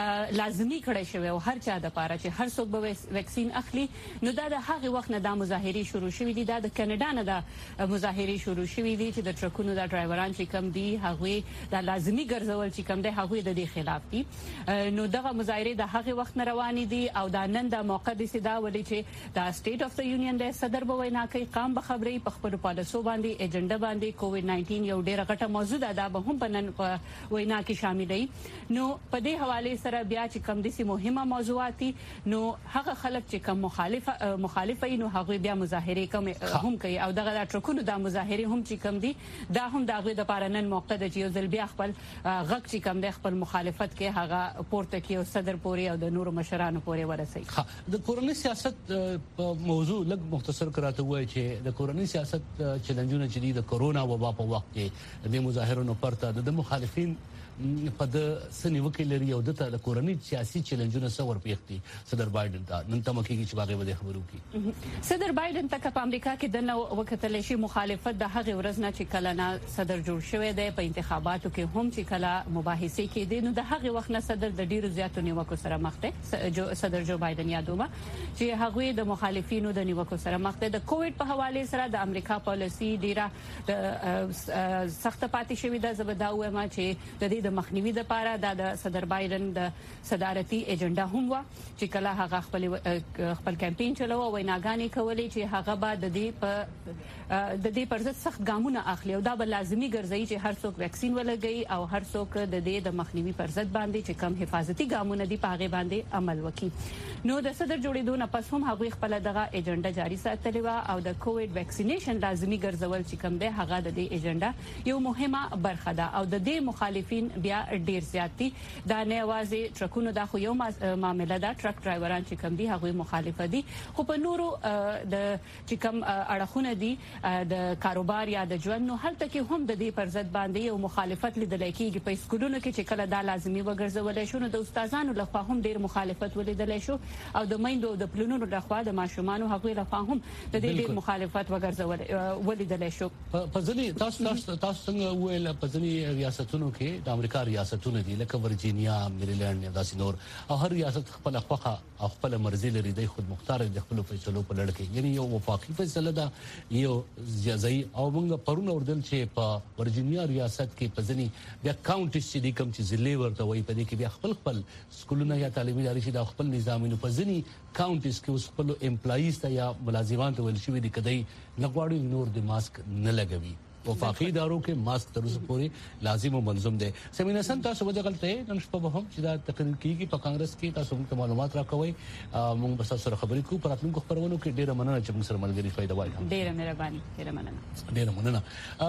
لازمی کړی شوی او هر چا د پاره چې هر څوک به ویکسین اخلي نو دا د هغه وخت نه دا مظاهره شروع شوې دي. دا د کاناډا نه دا مظاهره شروع شوې دي چې د ټرکونو دا ډرایوران چې کم دي هغه دا لازمی ګرځول چې کم دي هغه د دې خلاف دي. نو دغه مظاهره د هغه وخت نه روانې دي او دا نن د موقع د سیدا ولې چې دا سټیټ اف د یونین د صدر به وینا کوي، قام به خبرې په خپل پالیسو باندې ایجنډا باندې کووډ ناینټین یو ډیره غټه موضوع ده دا به هم په نن په وینا کې شاملې. نو په دې حواله سره بیا چې کم دي سي مهمه موضوعات نو هغه خلک چې کم مخالف مخالفین نو هغه بیا مظاهره کوم هم کوي او دغه ټرکونو د مظاهره هم چې کم دي دا هم دغه د پاره نن موقع د یو ځل بیا خپل غږ چې کم د خپل مخالفت کې هغه پورته کې او صدر پوري او د نور مشرانو پوري ورسي. د کورنۍ سیاست په موضوع لږ مختصر کراته وای چې د کورنۍ سیاست چیلنجونه چې د کورونا وبا په وخت کې د مظاهرونو پرته د مخالفین په د سنې وکیلري او د کورنۍ سیاسي چیلنجونه سور پیختي صدر بایدن ته نن تم کې چې باغې بده خبرو کی صدر بایدن ته په امریکا کې د نو وکتل شي مخالفت د هغه ورځ نه چې کله نه صدر جوړ شوی دی په انتخاباتو کې هم چې کله مباحثه کې دي نو د هغه وخت نه صدر د ډیرو زیاتو نیوکو سره مخ دی. جو صدر جو بایدن یادومه چې هغه د مخالفینو د نیوکو سره مخ دی. د کووډ په حواله سره د امریکا پالیسی ډیره سخت پاتې شوې ده. زبدا وایم چې د دې د مخنیوي لپاره د صدر بایدن د صدارتي ایجنډا هم و چې کله هغه خپل خپل کمپاین چلو او ویناګانی کولې چې هغه بعد د دې په د دې پر ضد سخت ګامونه اخلي او دا به لازمی ګرځي چې هر څوک ویکسین ولګي او هر څوک د دې د مخنیوي پر ضد باندې چې کم حفاظتي ګامونه دي په هغه باندې عمل وکړي. نو د صدر جوړېدو نه پس هم هغه خپل دغه ایجنډا جاری ساتلی و او د کووډ ویکسینیشن لازمی ګرځول چې کم ده هغه د دې ایجنډا یو مهمه برخه ده او د دې مخالفین بیا ډیر زیات دي دا نه اوازې ټرکونو دا خو یو معاملې ده ټرک ډرایوران چې کم دي هغه مخالف دي خو په نورو د چې کم اړخونه دي د کاروبار یا د ژوند نو هلته کې هم د دې پر ضد باندې یو مخالفت لیدل کېږي په سکولونو کې چې کله دا لازمي وګرځول شو نو د استادانو لخوا هم ډیر مخالفت ولیدل شو او د میندو د پلونونو لخوا د ماشومان هغوی لخوا هم د دې ډیر مخالفت وګرځول ولیدل شو په ځینی تاسو تاسو څنګه ویل په ځینی ریاستونو کې د امریکا ریاستونو دي لکه ورجینیا میریلند یا داسې نور او هر ریاست خپل خوخه او خپل مرزي لري د خود مختار د خپل فیصلو په لړ کې یعنی یو وفاقي فیصله ده یو ځای او موږ پرونه وردل چې په ورجینیا ریاست کې په ځینی بیا کاونټي چې د کوم چې ضلع ورته وایي په دې کې بیا خپل خپل سکولونه یا تعلیمي ادارې چې د خپل نظامونو په ځینی کاونټیز کې اوس خپل امپلایز ته یا ملازمان ته ویل شوی دي کدی نغواړي نور د ماسک نه لګوي وفاقي ادارو کې ماسک تر اوسه پورې لازم او ملزم دي سمینه سم تاسو به غلطه نن شپه به هم چې دا تقریر کیږي په کانګرس کې تاسو موږ معلومات راکوي موږ به تاسو سره خبرې کوو پر راتلونکو خبرونو کې ډیره مننه چې موږ سره ملګری فائدہ وایي ډیره مهرباني ډیره مننه ډیره مننه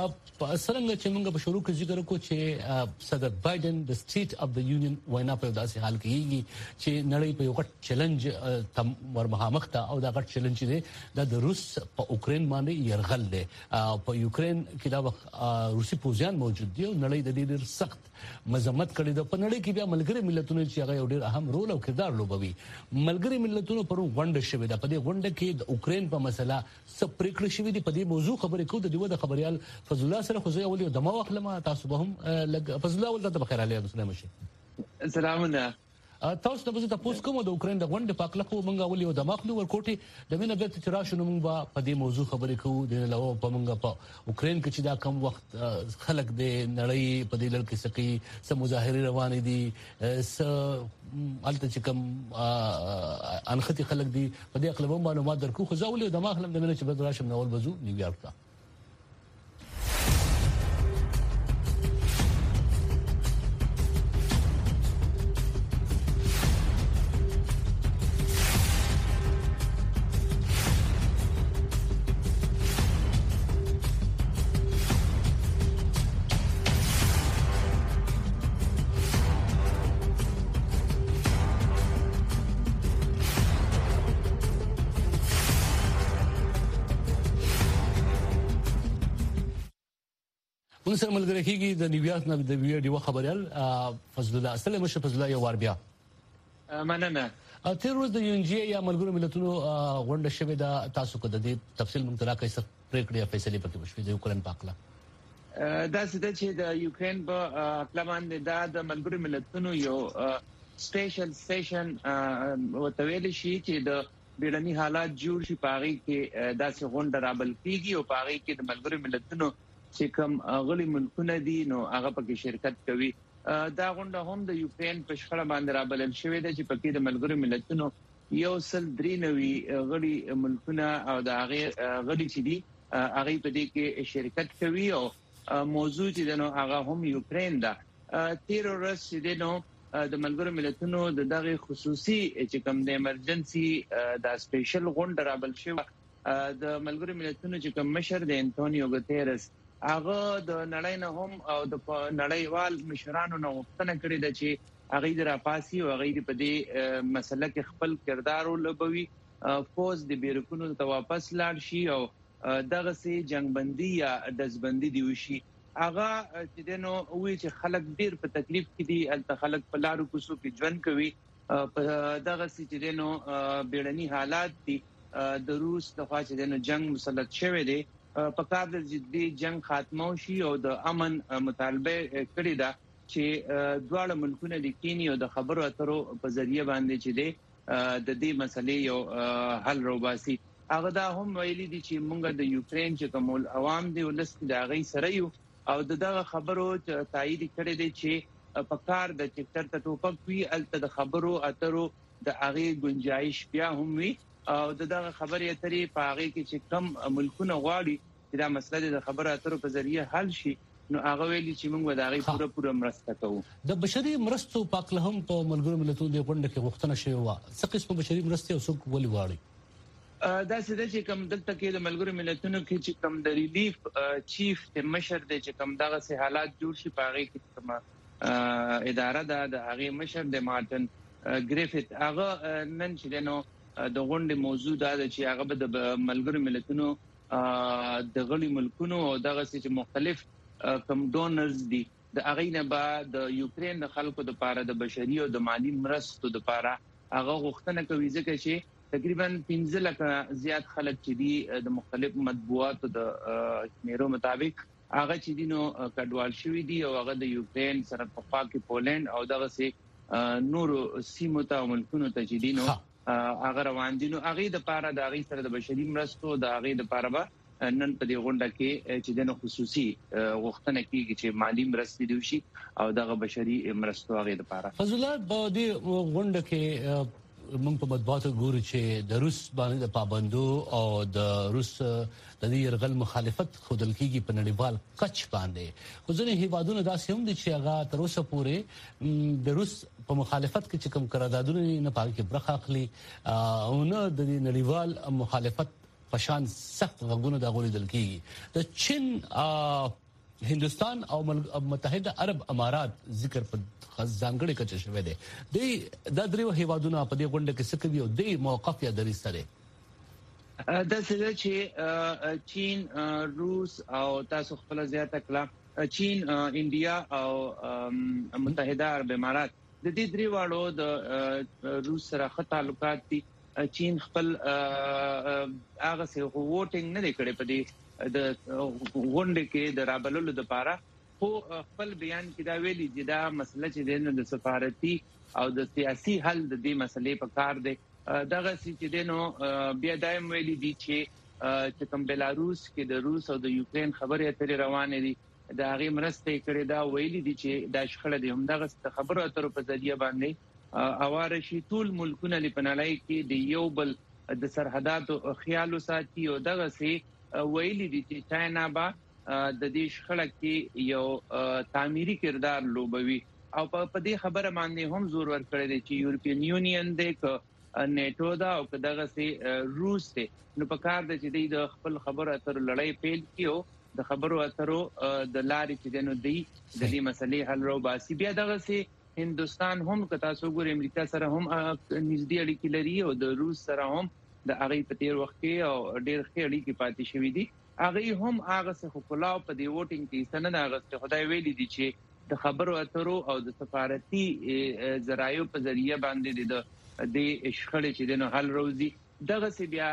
څنګه چې موږ په شروع کې ذکر وکړو چې صدر بایدن د سټیټ اف د یونین وینا په داسې حال کې یي چې نړۍ په یو غټ چیلنج تم ورمخامخ ته او دا غټ چیلنج دی د روس په اوکرين باندې يرغل دی په یوکرين کې دا وخت روسي پوځیان موجود دي او نړۍ د دې ډېر سخت مذمت کړې ده په نړۍ کې بیا ملګری ملتونو چې هغه یو ډېر اهم رول او کردار لوبوي ملګری ملتونو پر غونډه شوې ده په دې غونډه کې د اوکرين په مسله سپریکړه شوې دي په دې موضوع خبرې کوو د دیو د خبريال فضل الله سره خو زه اول یو دمو اخلم تاسو به هم فضل الله ولته بخیر علي مسلم شي سلامونه تاسو ته به تاسو کوم د اوکرين د غونډې په اړه خو مونږ اول یو دماغلو ورکوټي د مینه بیرته چې راشو نو مونږ په دې موضوع خبرې کوو د علاوه په مونږ په اوکرين کې چې دا کم وخت خلک د نړۍ په دې لړ کې سکی سم مظاهره روانې دي س الته چې کم انختي خلک دي په دې اقلب معلومات درکو خو زاول یو دماغلم د مینه چې به راشم نو اول بزو نیویارک ته موږ سره ملګری کیږي د نیویارک نه د ویډیو خبريال فضل الله السلام علیکم فضل الله یو وار بیا مننه تیر ورځ د یون جی یا ملګرو ملتونو غونډه شوې ده تاسو کو د دې تفصیل موږ ترا کوي پریکړې یا فیصله پکې وشوي د یوکرين پاکلا دا څه چې د یوکرين په اقلمان د د ملګرو ملتونو یو سپیشل سیشن وتویل شي چې د بیړني حالات جوړ شي پاغي کې داسې غونډه رابل کیږي او پاغي کې د ملګرو ملتونو چې کوم غلي ملکونه دي نو هغه پکې شرکت کوي دا غونډه هم د یوکرين په شخړه باندې رابلل شوې ده چې پکې د ملګرو ملتونو یو سل درې نوي غلي ملکونه او د هغه غلي چې دي هغه په دې کې شرکت کوي او موضوع چې نو هغه هم یوکرين ده تیر ورځ چې نو د ملګرو ملتونو د دغه خصوصي چې کوم د ایمرجنسي د سپیشل غونډه رابل شوې د ملګرو ملتونو چې کوم مشر د انټونیو ګوتيرس هغه د نړۍ نه هم او د نړیوال مشرانو نه غوښتنه کړې ده چې هغه د راپاسي او هغه په دې مسله کې خپل کردار ولوبوي فوز د بیرکونو ته واپس لاړ شي او دغه سي جنگبندي یا دزبندي دی وشي هغه چې دنو وی چې خلک ډیر په تکلیف کې دي ال خلک په لارو کوڅو کې ژوند کوي دغه سي چې دنو بیړني حالات دي د روس د خوا چې دنو جنگ مسلط شوه دي په کار د جدي جنگ خاتمه شي او د امن مطالبه کړې ده چې دواړه ملکونه د کینی او د خبرو اترو په ذریعہ باندې چې د دې مسلې یو حل روباسي هغه دا هم ویلي دي چې موږ د یوکرين چې کوم عوام دی ولست د غي سره یو او دغه خبرو تایید کړی دی چې په کار د چکر ته ټوپک وی الته د خبرو اترو د هغه گنجائش بیا هم وی او دغه خبرې اترې په هغه کې چې کم ملکونه غواړي چې دا مسله د خبرو اترو په ذریعہ حل شي نو هغه ویلي چې موږ د هغه پوره پوره مرسته کوو د بشري مرستو پاکله هم په ملګرو ملتونو د غونډه کې غوښتنه شوې و څه قسم بشري مرستې او څوک ولې واړي دا څه چې کوم دلته کې د ملګرو ملتونو کې چې کوم د ریلیف چیف د مشر د چې کوم دغه سه حالات جوړ شي په هغه کې کوم اداره ده د هغه مشر د مارټن ګریفیت هغه نن چې نو د غونډې موضوع دا چې هغه د ملګرو ملتونو د غړي ملکونو او دغه چې مختلف کم ډونرز دي د هغه نه بعد د یوکرين د خلکو د لپاره د بشري او د مالی مرستو د لپاره هغه غوښتنه کوي ځکه چې تقریبا پنځه لک زیات خلک چې دي د مختلف مطبوعاتو د شمیرو مطابق هغه چې دینو کډوال شوی دي او هغه د یوکرين سره په خوا کې پولند او دغه سي نور سیمو ته ملکونو ته چې دینو هغه روان دي نو هغه د لپاره د هغه سره د بشري مرستو د هغه د لپاره به نن په دې غونډه کې چې دنه خصوصي غوښتنه کیږي چې مالی مرستې دي شي او دغه بشري مرستو هغه د لپاره فضل الله په دې غونډه کې موږ په مطبوعاتو ګورو چې د روس باندې د پابندو او د روس د دې يرغل مخالفت خودل کیږي په نړیوال کچ باندې خو ځینې هیوادونو داسې هم دي چې هغه تر اوسه پورې د روس په مخالفت کې کوم قراردادونه نه پاره کې برخه اخلي او نه د نړیوال مخالفت پشان سخت غوونه د غوړي دل کیږي د چین هندستان او متحده عرب امارات ذکر په ځانګړي کچه شوی دی د دریو هیوادونو په دې غونډه کې څه کوي او د موقف یا دریځ سره د څه چې چین روس او تاسو خپل زیاته کړه چین انډیا او متحده عرب امارات د دې دریوالو د روس سره ښه تعلقات دي چین خپل هغه څه ووټینګ نه کړي په دې د غونډه کې د رابللو لپاره خو خپل بیان کې دا ویلي چې دا مسله چې د سفارتي او د سیاسي حل د دې مسلې په کار دی دغه چې دینو بیا دایم ویلي دي چې چې کوم بلاروس کې د روس او د یوکرين خبرې اترې روانې دي د هغه مرسته کړې دا ویلي دي چې د شخړه دي هم دغه خبرو اترو په ذریعہ باندې اواره شي ټول ملکونه لپنالای کې د یو بل د سرحداتو خیالو ساتي او دغه سي ویلي دي چې چاینا با د دې شخړه کې یو تعمیري کردار لوبوي او په دې خبره باندې هم زور ورکړی دی چې یورپین یونین د نیټو دا او دغه سي روس ته نو په کار د چې د خپل خبرو اترو لړۍ پیل کیو د خبرو اترو د لارې چې دنو دی د دې مسلې حل رو باسي بیا دغه سي هندستان هم کتا سو ګور امریکا سره هم نږدې اړیکې لري او د روس سره هم د هغه په تیر وخت کې او ډېر ښه اړیکې پاتې شوې دي هغه هم هغه څه خپلاو په دی ووټینګ کې سند هغه خدای ویلي دي چې د خبرو اترو او د سفارتي ذرایعو په ذریعہ باندې د د شخړې چې د حل روزي دغه سی بیا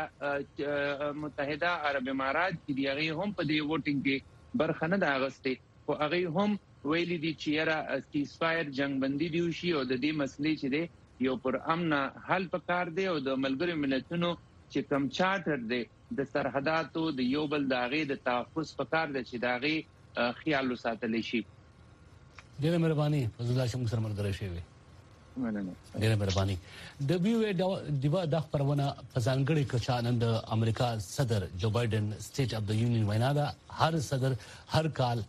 متحده عرب امارات چې دی هغه هم په دی ووټینګ کې برخه نه اغسته او هغه هم ویلي دي چې یاره سیسفایر جنگ بندي دی شي او د دې مسلې چې دی یو پر امن حل پکار دی او د ملګرو ملتونو چې کم چارټر دی د سرحداتو د یو بل داغه د تحفظ پکار دی چې داغه خیال ساتل شي ډیره مهرباني فضل الله شم سره ملګری شوی مننه ډیره مهرباني د بي وي دیوا د خبرونه فزانګړي کچانند امریکا صدر جو بایدن سټیټ اف د یونین وینا دا هر صدر هر کال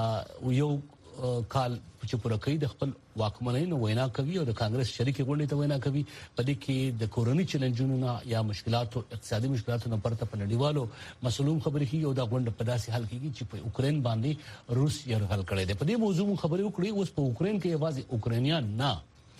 یو کال چې پوره کوي د خپل واکمنۍ وینا کوي او د کانګرس شریک غونډې ته وینا کوي په دې کې د کورونی چیلنجونو یا مشکلاتو اقتصادي مشکلاتو نه پرته په نړیوالو مسلوم خبرې کیږي او دا غونډه په داسې حل کیږي چې په اوکرين باندې روس یې حل کړی دی په دې موضوع خبرې وکړي اوس په اوکرين کې یوازې اوکرانیان نه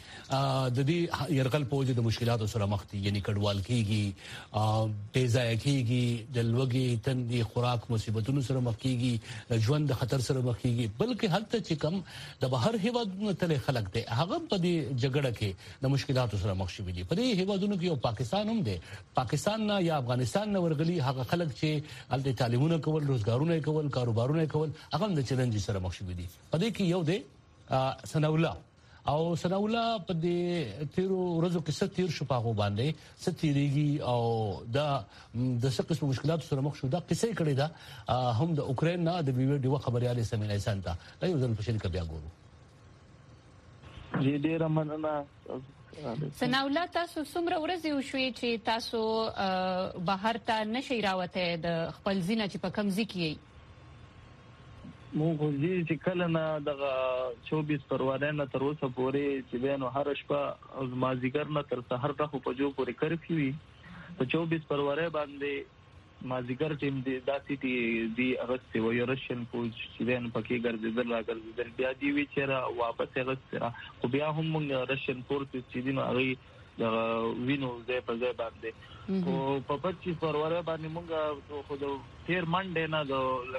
د دې يرغل په وجه د مشکلاتو سره مخ دي یعنی کډوال کیږي بیځای کیږي د لوګي تندي خوراک مصیبتونو سره مخ کیږي ژوند د خطر سره مخ کیږي بلکې حتی چې کم د بهر هیوادونو ته خلک دي هغه په دې جګړه کې د مشکلاتو سره مخ شوي دي په دې هیوادونو کې او پاکستان هم دی پاکستان نه یا افغانستان نه ورغلي هغه خلک چې الته تعلیمونه کول روزګارونه کول کاروبارونه کول هغه د چیلنج سره مخ شوي دي په دې کې یو دی ثنا الله او ثنا الله په دې تیرو ورځو کې ستیر شو پاغو باندې ستیریږي او دا د څه قسم مشکلات سره مخ شو دا قصې کړي دا هم د اوکرين نه د ویډیو ډیو خبريالي سمینه سانتا دا یو ځل په شریک بیا ګورو جی ډیر مننه ثنا الله تاسو څومره ورځې وشوي چې تاسو بهر ته نشي راوته د خپل زینه چې په کمزې کې مونږ دې چې کله نه د چوبیس فروری نه تر اوسه پورې چې بینو هر شپه او مازیګر نه تر سحر راخو په جو پورې کرفیو په چوبیس فروری باندې مازیګر ټیم دی داسې دی دی اغسته وي رشین فوج چې دین پکې ګرځیدل راګرځیدل بیا دی وی چیرې واپس اغسته خو بیا هم موږ رشین فورس چې دین هغه د وینو زې په ځای باندې او په پچیس فروری باندې موږ خو د تیر منډه نه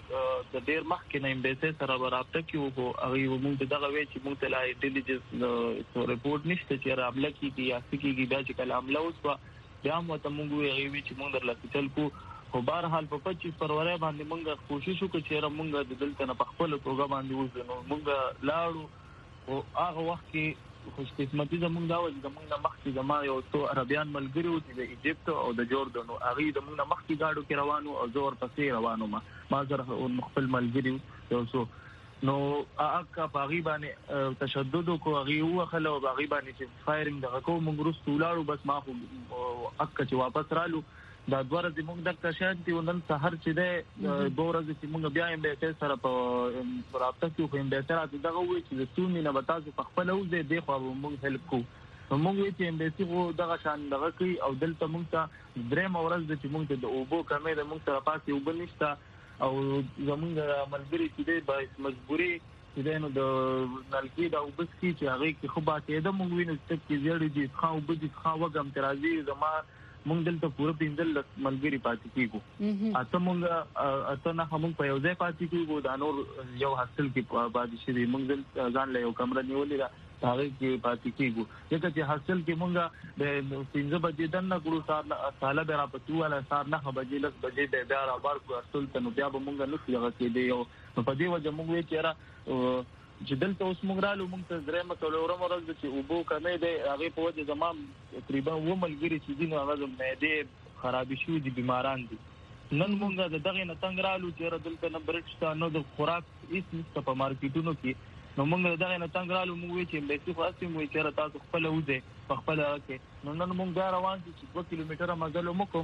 د ډیر مخکې نه امبیسي سره رابطه کیو او هغه موږ دغه وی چې موږ ته لا انټيليجنس ریپورت نشته چې رابطه کیږي یا سکیږي بیا چې کله عمله وسو بیا مو ته موږ وی چې موږ درلته چل کو خو بهر حال په پچیس فروری باندې موږ کوشش وکړو چې موږ د دلته نه په خپل توګه باندې وځو موږ لاړو او هغه وخت کې خوش قسمتي زموږ دا و چې موږ مخکې زما یو څو عربيان ملګری وو چې د ایجپت او د جوردن او هغه د موږ مخکې گاډو کې روانو او زور پسې روانو ما ما سره مخفل ملګری یو څو نو اکا باغی باندې تشدد کو هغه هو خلو باغی باندې چې فایرینګ دغه کو موږ رسو لاړو بس ما خو اکا چې واپس رالو دا دوه ورځې موږ د کشانتي ونن سحر چې ده دوه ورځې چې موږ بیا هم به سره په رابطه کې خو هم به سره دغه وی چې سونی نه بتاسو په خپل اوځي دی خو موږ هلپ کو موږ وی چې امبیسي خو دغه شان دغه کوي او دلته موږ ته درې مورز چې موږ ته د اوبو کمې د موږ سره پاتې وبنيستا او زمونږ ملګری چې دی به مجبوري چې دینو د نلکی دا وبس کی چې هغه کې خو باته د موږ وینو چې کې زیړې دي خو وبدي خو وګم ترازی زما موږ دلته پوره پیندل ملګری پاتې کیږو اته موږ اته نه هم په یو ځای پاتې کیږو دا نور یو حاصل کې باندې شي موږ ځان له یو کمره نیولې دا هغه کې پاتې کیږو ځکه چې حاصل کې مونږه د پنځه بجې دنه ګړو سار ساله به را پتو ولا سار نه بجې لس بجې به بیا را بار کو اصل ته نو بیا به مونږه نو څنګه کې دی یو په دې وجه مونږ وی چې را چې دلته اوس مونږ رالو مونږ ته درې مکلو ورمرز چې وبو کمې دی هغه په وجه زمام تقریبا و ملګری چې دین هغه معده خراب شو دي بیماران دي نن مونږه د دغه نه تنگ رالو چې دلته نه برښتانه د خوراک هیڅ نشته په مارکیټونو کې نو موږ دغه نه څنګه رالو موږ چې امبیسي خو اسیم وي چې تاسو خپل وځي په خپل کې نو نن موږ روان چې دوه کیلومتره مزل مکو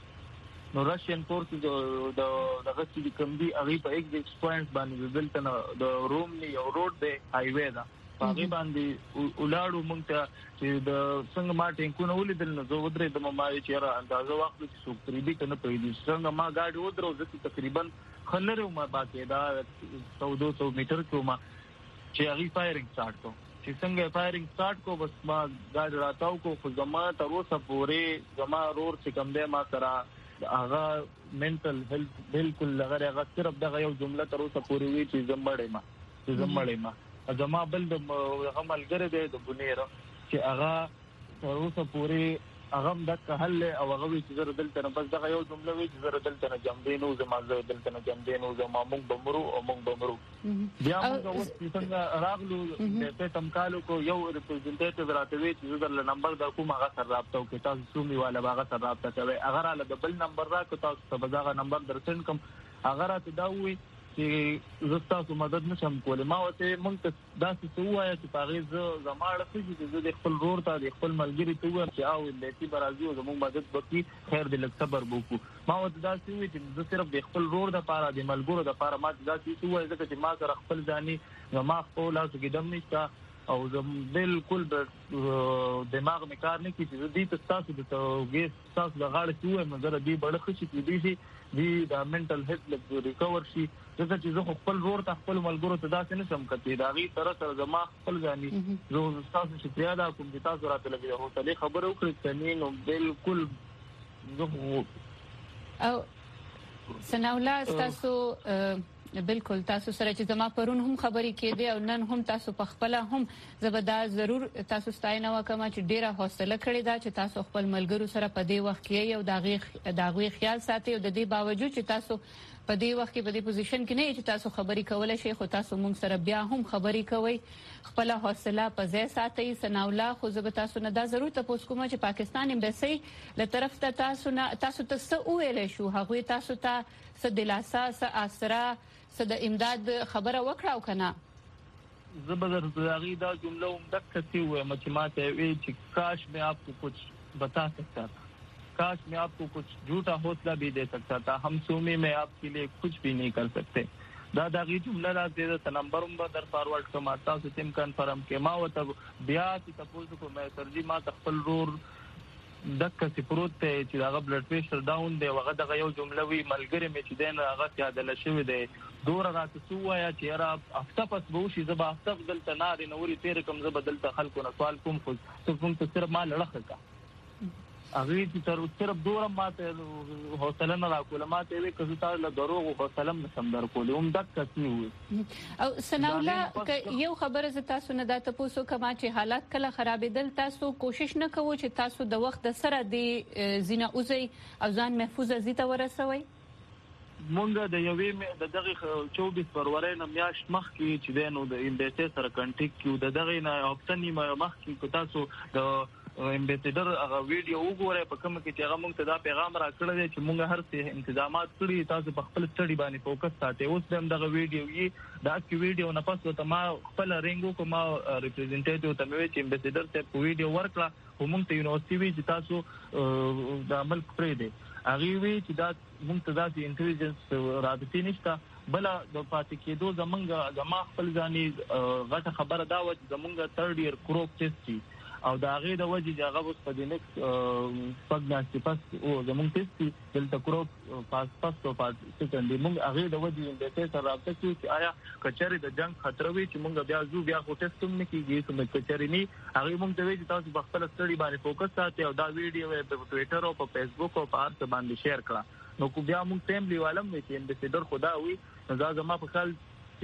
نو راشین فورس د دغه چې کوم دی هغه په ایگزیکټ پوینټ باندې دلته د روم نه یو روډ دی هایوي دا هغه باندې ولاړو موږ ته چې د څنګه ما ټینکونه ولیدل نو زه ودرې د ما چې را اندازه وخت چې څوک تقریبا کنه پیدا څنګه ما گاډي ودرو چې تقریبا خلره ما باقي دا سو دو سو میټر کې ما چې هغه فایرینګ سٹارټ کو چې څنګه فایرینګ سٹارټ کو بس ما گاډي راتاو کو خو زما تر اوسه پورې زما رور چې کوم دی ما سره هغه منټل هیلث بالکل لغره هغه صرف دغه یو جمله تر اوسه پورې وی چې زمړې ما چې زمړې ما زما بل د هغه ملګری دی د بنیر چې هغه تر اوسه پورې هغه د حل او هغه وی چې زره دلته بس دغه یو جمله وی چې زره دلته نه جمدینو زما زره دلته نه جمدینو زما مونږ بمرو او مونږ بمرو بیا موږ اوس څنګه راغلو په تمکالو کو یو ریپرزنټیټیو راته چې زر له نمبر د کوم هغه سره رابطه کوي تاسو سومي والا هغه سره رابطه کوي هغه را له بل نمبر را کو تاسو په دغه نمبر درڅن کوم هغه راته دا وی چې زستا سو مدد نشم کولای ما وته مونږ ته داسې څه وایي چې پاغه زماړه چې زه د خپل رور ته د خپل ملګری ته وایم چې او د تی برازي او زموږ مدد وکړي خیر دې لږ صبر وکړو ما وته داسې وی چې زه صرف د خپل رور د پاره د ملګرو د پاره ما داسې څه وایي ځکه چې ما سره خپل ځاني ما خپل لاس کې دم نشته او زم بالکل دماغ می کار نه کوي چې دې تاسو د توګه تاسو د غاړه کیوه نظر دې بڑه خوشي دي دي دې د منټل هیلث ریکور شي ځکه چې زه خپل رور ته خپل ملګرو ته داسې نشم کوي دا غي تر سره زما خپل ځاني زه تاسو شکریا دا کوم چې تاسو راته لګي هو تلې خبره وکړه چې نو بالکل زه او سناولا تاسو بالکل تاسو سره چې زما پرون هم خبرې کېده او نن هم تاسو په خپل هم زبدا ضرور تاسو ستاینه وکما چې ډیره حوصله کړې ده چې تاسو خپل ملګرو سره په دې وخت کې یو داغي داغوي خیال ساتي او د دې باوجود چې تاسو په دې وخت کې په دې پوزیشن کې نه چې تاسو خبرې کولای شئ خو تاسو موږ سره بیا هم خبرې کوئ خپل حوصله په ځای ساتي سناولا خو زه تاسو نه دا ضرور تاسو کوم چې پاکستان امبیسي له طرف ته تاسو نه تاسو ته څه ویل شو هغه تاسو ته څه دلاسا څه اسرا څه د امداد خبره وکړه او کنه زبردست داغي دا جمله هم دکته وي چې ماته وی چې کاش مې आपको कुछ बता सकता था काश मैं आपको कुछ झूठा हौसला भी दे सकता था हम सोमे में आपके लिए कुछ भी नहीं कर सकते दादागी जुमला राते द number در فارورډ کما تاسو تم کنفرم کې ما وته بیا چې تاسو کو مې ترجمه تخپل رور دغه سپروت چې دغه بلډ پریشر ډاون دی هغه دغه یو جمله وی ملګری مې چې دین هغه یادل شوی دی دور راته سوایا چې را هفته پس به شي زبا هفته دلته ناري نوري تیر کوم زبا دلته خلکو نه سوال کوم خو ته کوم ته صرف ما لړخه کا هغه چې تر صرف دور ماته حوصله نه راکول ماته وی که زه له دروغ حوصله نه سم در کول هم دغه څه او سناولا یو خبره ز تاسو نه د تاسو کما چې حالات کله خرابېدل تاسو کوشش نه کوو چې تاسو د وخت د سره د زینا اوزي او ځان محفوظ زیته ورسوي مونږ د یوې د دغه چوبیس فروری نه میاشت مخکې چې دینو د امبیسي سره کنټیکټ کیو د دغه نه اپشن مخکې کو تاسو د امبیسیډر هغه ویډیو وګورئ په کوم کې چې هغه موږ ته دا پیغام راکړی دی چې موږ هر څه تنظیمات کړی تاسو په خپل سټډي باندې فوکس ساتئ اوس هم دغه ویډیو یې دا کی ویډیو نه پس ته ما خپل رنګو کوم ریپرزنټیټیو ته مې چې امبیسیډر ته په ویډیو ورکړه هم موږ ته یونیورسيټي وی چې تاسو د عمل پرې دی هغه وی چې دا موږ ته د انټيليجنس رابطې نشته بل د پاتې کېدو زمونږ زما خپل ځاني غټه خبره دا و چې زمونږ تھرډ ایئر کروپ ټیسټ او دا غي د وجه چې هغه اوس په دې نیکس پګناستي پس او زمونږ ټیسټ دلته کروپ پاس پاس او پاس سکندې موږ هغه د وجه د ټیسټ سره رابطه کوي چې آیا کچري د جنگ خطر وي چې موږ بیا زو بیا خو ټیسټ هم نه کیږي چې کچري نه هغه موږ ته وی چې تاسو په خپل سټډي باندې فوکس ساتئ او دا ویډیو په ټوئیټر او په فیسبوک او په هر څه باندې شیر کړئ نو کو بیا موږ تیم لیوالم چې امبیسیډر خدا وي دا زما په خیال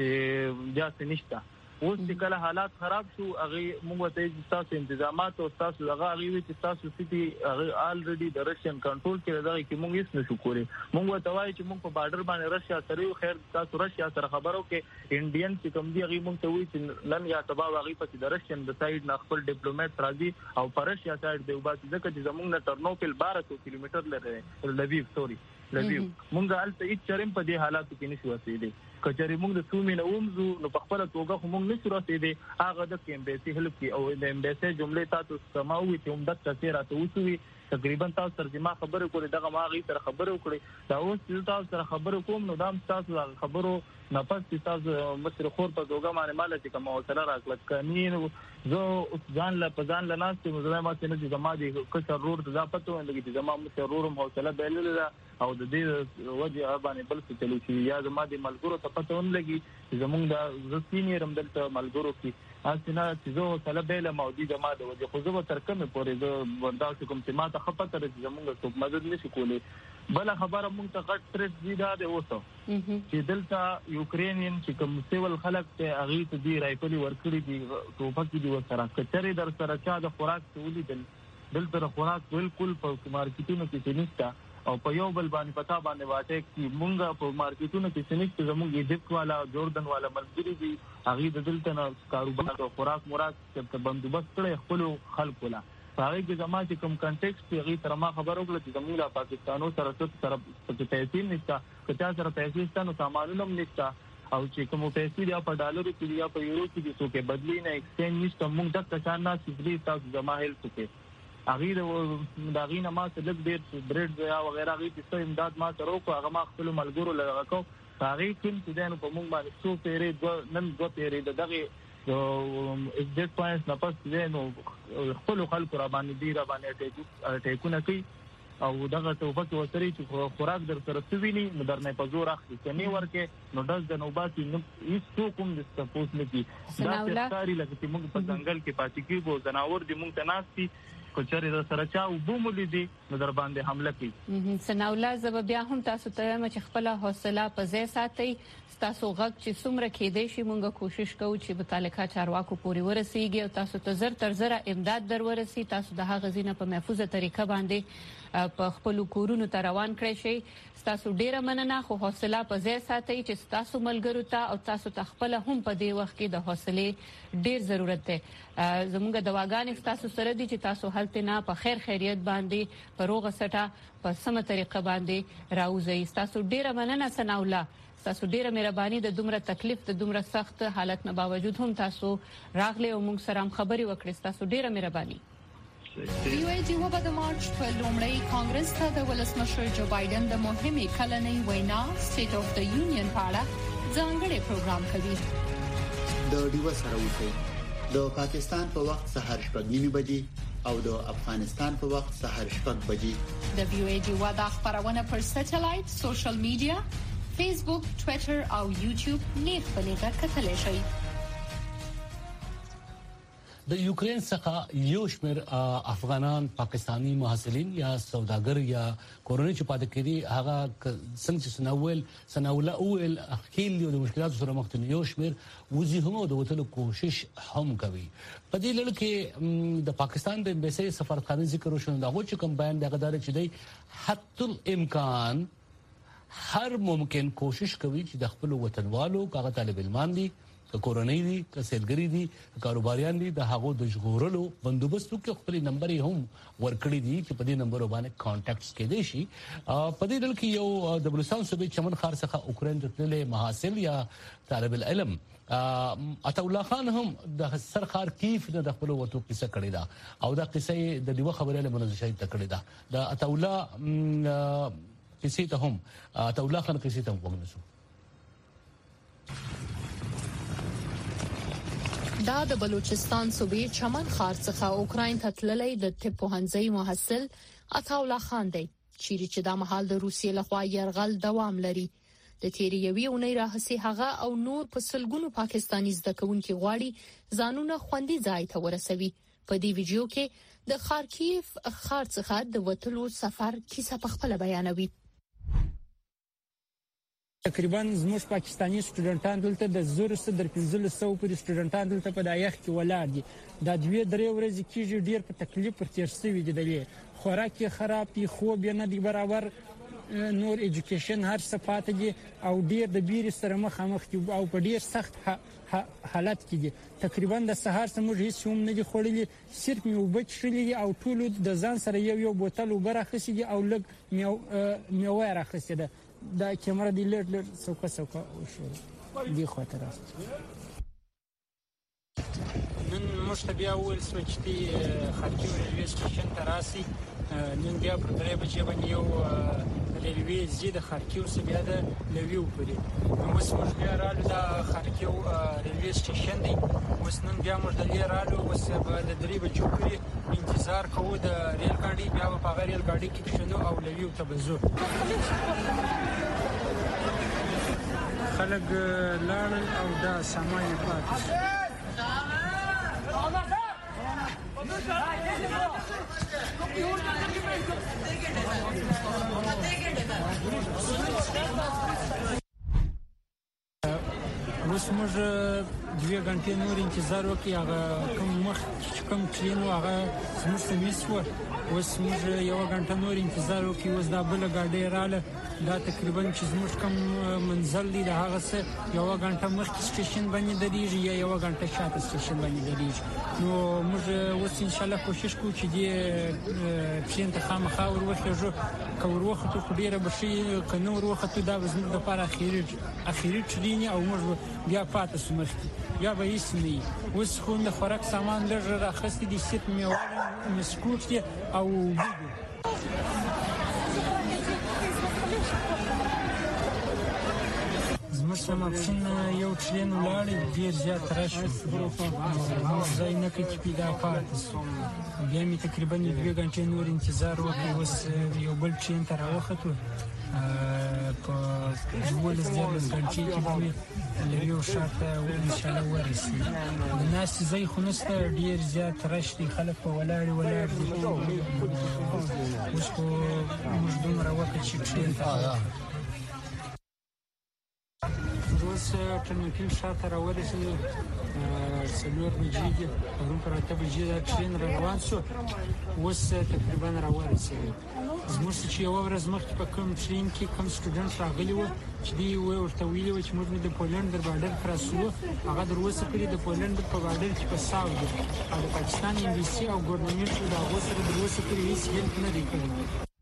چې بیا څه نشته اوس چې کله حالات خراب شو هغه موږ ته چې تاسو تنظیمات او تاسو هغه هغه چې تاسو سيتي هغه الریډي د رشین کنټرول کې راځي چې موږ هیڅ نشو کولای موږ ته وایي چې موږ په بارډر باندې رشیا سره یو خیر تاسو رشیا سره خبرو کې انډین چې کوم دی هغه موږ ته وایي چې نن یا تبا هغه په د رشین د سایډ نه خپل ډیپلوماټ راځي او پر رشیا سایډ دی وباسي ځکه چې زموږ نه ترنوپل بارہ سو کیلومتر لري لویو سوري لویو موږ الته هیڅ چرم په دې حالاتو کې نشو رسیدي کچري موږ د سومینه ومزو نو په خپل توګه خو موږ نشو رسیدي هغه د امبیسي هلپ کی او د امبیسي جملې تاسو سماوي چې هم د تاثیر راته وسوي تقریبا تاسو ترجمه خبرو کولې دغه ما غي سره خبرو کړې دا اوس چې تاسو سره خبرو کوم نو دا تاسو خبرو نه پس تاسو مصر خور په توګه باندې مال چې کوم وسره راکړل کني نو زه ځان لا پزان لا ناس ته زما ته نه زما دي کثر رور د ځاپته ولګي چې زما مصر رورم حوصله بیلل او د دې وجه باندې بل څه چلی شي یا زما د ملګرو ته پته ولګي چې زمونږ د زسینی رم دلته ملګرو کې اسنه چې زه حوصله بیل مودي زما د وجه خو زه تر کومه پورې زه برداشت کوم چې ما ته خپته چې زمونږ څوک مدد نشي کولی بل خبره مونږ ته غټ ترټ زیاده ده اوسه چې دلته یوکرینین چې کوم سیول خلک ته اغه ته دی رایفلی ورکړي دي ټوپک دي ورسره کچري در سره چا د خوراک تولی دل دلته خوراک بالکل په مارکیټونو کې نشته او په یو بل باندې پتا باندې واټه چې مونږ په مارکیټونو کې سنیک زموږ ایجپت والا جوردن والا ملګری دي هغه د دلته نه کاروبار او خوراک مراد چې بندوبست کړي خپل خلکو لا هغه کې زما چې کوم کنټیکست هغه تر ما خبر وکړه چې زموږ لا پاکستانو سره سره په پیسې نشته کچا سره پیسې ستنو سامانونه نشته او چې کوم پیسې یا په ډالرو کې یا په یورو کې څه کې بدلی نه ایکسچینج نشته مونږ د کسان نه چې تاسو زما هیل څه اغه د داغې نه ما څه لږ ډېر بریډ یا وغیرہ غي چې امداد ما سره وکړه هغه ما خپل ملګرو لږه هغه کوم چې دنه په مونږ باندې څو پیری نن دوه پیری دغه ایکزیکټ پوینټس نه پس دینو خپل خلکو را باندې دی را باندې ټیکونه کوي او دغه توفق وسري چې خوراک در سره سویني نو درنه په زور اخلي کني ورکه نو داس د نوباتي هیڅ کوم د سپوس نه کی دا څاري لکه چې موږ په ځنګل کې پاتې کیږو زناور دي موږ ته ناشتي کچري در سره چا وبومولې دي نو در باندې حمله کوي سناولا زب بیا هم تاسو ته مچ خپل حوصله په ځای ساتي تاسو غږ چې څومره کېدې شي مونږه کوشش کوو چې متعلقه چارواکو پورې ورسیږي او تاسو ته زر تر زر امداد در ورسي تاسو د هغه غزینه په محفوظه طریقه باندې په خپل کورونو ته روان کړئ شي تاسو ډیره مننه خو حوصله په ځای ساتئ چې تاسو ملګرو ته او تاسو ته خپل هم په دې وخت کې د حوصله ډیر ضرورت دی زموږ دواګانې تاسو سره دي چې تاسو هلته نه په خیر خیریت باندې په روغه سټه په سمه طریقه باندې راوځي تاسو ډیره مننه سناولا تاسو ډیره مهرباني د دومره تکلیف د دومره سخت حالت نه باوجود هم تاسو راغله او موږ سره خبري وکړې تاسو ډیره مهرباني یو ای جی و د مارچ په لومړی کانګرس ته د ولسمشر جو بایدن د مهمې کلنۍ وینا سټیټ اف د یونین په اړه ځانګړی پروګرام کوي د ډیو سره وته د پاکستان په وخت سهار شپږ نیمه بجې او د افغانستان په وخت سهار شپږ بجې. د وی او ای ډیوا د خبرونه پر سټلایټ، سوشل میډیا، فیسبوک، ټوئیټر او یوټیوب نه خپلېږي کتلی شئ. د یوکرين څخه یو شمېر افغانان پاکستانی محصلین یا سوداګر یا کورونی چې پاتې کړي هغه څنګه چې سناول سناوله اول خیل د مشکلاتو سره مخ دي. یو شمېر وزي هم د وټلو کوشش هم کوي. په دې لړ کې د پاکستان د امبیسي سفارتخانه ذکر وشو. دا غوښ کوم بیان دغه دار چې دی حتی الامکان هر ممکن کوشش کوي چې د خپل وطنوالو کاغه طالب علمان دي، کورونی دي، کسبګری دي، کاروباریان دي، د هغو د ژغورلو بندوبست کې خپل نمبر هم ورکړي دي چې په دې نمبر باندې کانټاکټس کېدي شي. په دې ډول کې یو د بلوچستان صوبې چمن خار څخه اوکرين ته تللی محصل یا طالب العلم عطا الله خان هم د سرخار کیف نه د خپل وټو قصه کړې ده او دا قصه د دیو خبره له منځ شي تکړه ده. د عطا الله قصه ته هم عطا الله خان قصه ته وګورئ. دا د بلوچستان صوبې چمن خار څخه اوکراین ته تللی د طب پوهنځي محصل عطا الله خان دی چیرې چې دا مهال د روسیې لخوا يرغل دوام لري. د تیری یوې اونۍ راهیسې هغه او نور په سلګونو پاکستانی زده کوونکي غواړي ځانونه خوندي ځای ته ورسوي. په دې ویډیو کې د خارکیف خار څخه د وټلو سفر کیسه په خپل بیانوي. تقریبا زموږ پاکستانی سټوډنټان دلته د زر سره در پنځلس سو پورې سټوډنټان دلته په دایخ کې ولاړ دي. دا دوی درې ورځې کېږي ډیر په تکلیف پر تیر شوی دي. د خوراک خراب دي، خوب نه دی برابر، نور ایجوکیشن هر څه پاتې دي او ډیر د بیر سره مخامخ دي او په ډیر سخت حالت کې دي. تقریبا د سهار سمو هیڅ هم نه دي خوړلي، صرف یو بچړلي او ټول د ځان سره یو یو بوتل وبره خسي دي او لګ میوه راخسي ده. دا کیمرا دی لړ لړ څوکا څوکا شو دی خاطر نن مشتبه اول سوچتي خارکیو ریلوی سټیشن تراسي نن بیا پر درې بجې باندې یو ریلوی زید خارکیو څخه بیا د لویو پورې اوس موږ بیا رالو د خارکیو ریلوی سټیشن دی. اوس نن بیا موږ د رالو اوس د درې بجې پورې انتظار کوو د ریل ګاډي، بیا په هغه ریل ګاډي کې شنو او لویو ته بزو. خلک لاړل او دا سامان یې پاتې اوس موږ دوه غنټې نور انتظار وکړو. هغه کوم مخ کوم ټرین هغه زموږ ته میس و. اوس موږ یو غنټه نور انتظار وکړو. اوس دا بل ګاډي رااله، دا تقریبا چې زموږ کوم منزل دی دا هغه څه یو غنټه مخکې سټیشن باندې درېږي یا یو غنټه شاته سټیشن باندې درېږي. نو موږ اوس ان شاء الله کوشش کوو چې دې ټرین ته خامخا وروخېږو. که وروختو خو ډېره به ښه، که نه وروختو دا به زموږ دپاره اخري اخري ټرین او موږ بیا پاتې شو مخکې، بیا به هېڅ نه وي. اوس خو د خوراک سامان لږ راخیستی دي، صرف میوه مسکوټ دي او اوبه دي. زموږ سره ماپښین یو ټرین ولاړی ډېر زیات رش و، موږ ځای نه کړ چې پیدا پاتې شو. بیا مې تقریبا دوه غنټې نور انتظار وکړ. اوس یو بل ټرین ته راوختو په دولس دیارلس غنټې کې به مې له یو ښار ته انشاءالله ورسېږي. د ناستې ځای خو نشته، ډېر زیات رش دی، خلک په ولاړې ولاړ دي. اوس خو موږ دومره وکړ چې ټرین ته اوس ټرمینل شاته راورسېدو. څلور بجې دي، پرون پر اته بجې دا ټرین را روان شو. اوس تقریبا راورسېدو. زموږ چې یوه ورځ مخکې په کوم ټرین کې کوم سټوډنټ راغلي وو چې دوی ورته ویلي وو چې موږ د پولنډ در بارډر کراسوو. هغه تر اوسه پورې د پولنډ په بارډر کې په ساو دي او د پاکستان امبیسي او ګورنمنټ د هغو سره تر اوسه پورې هېڅ هیلپ نه دی کړی.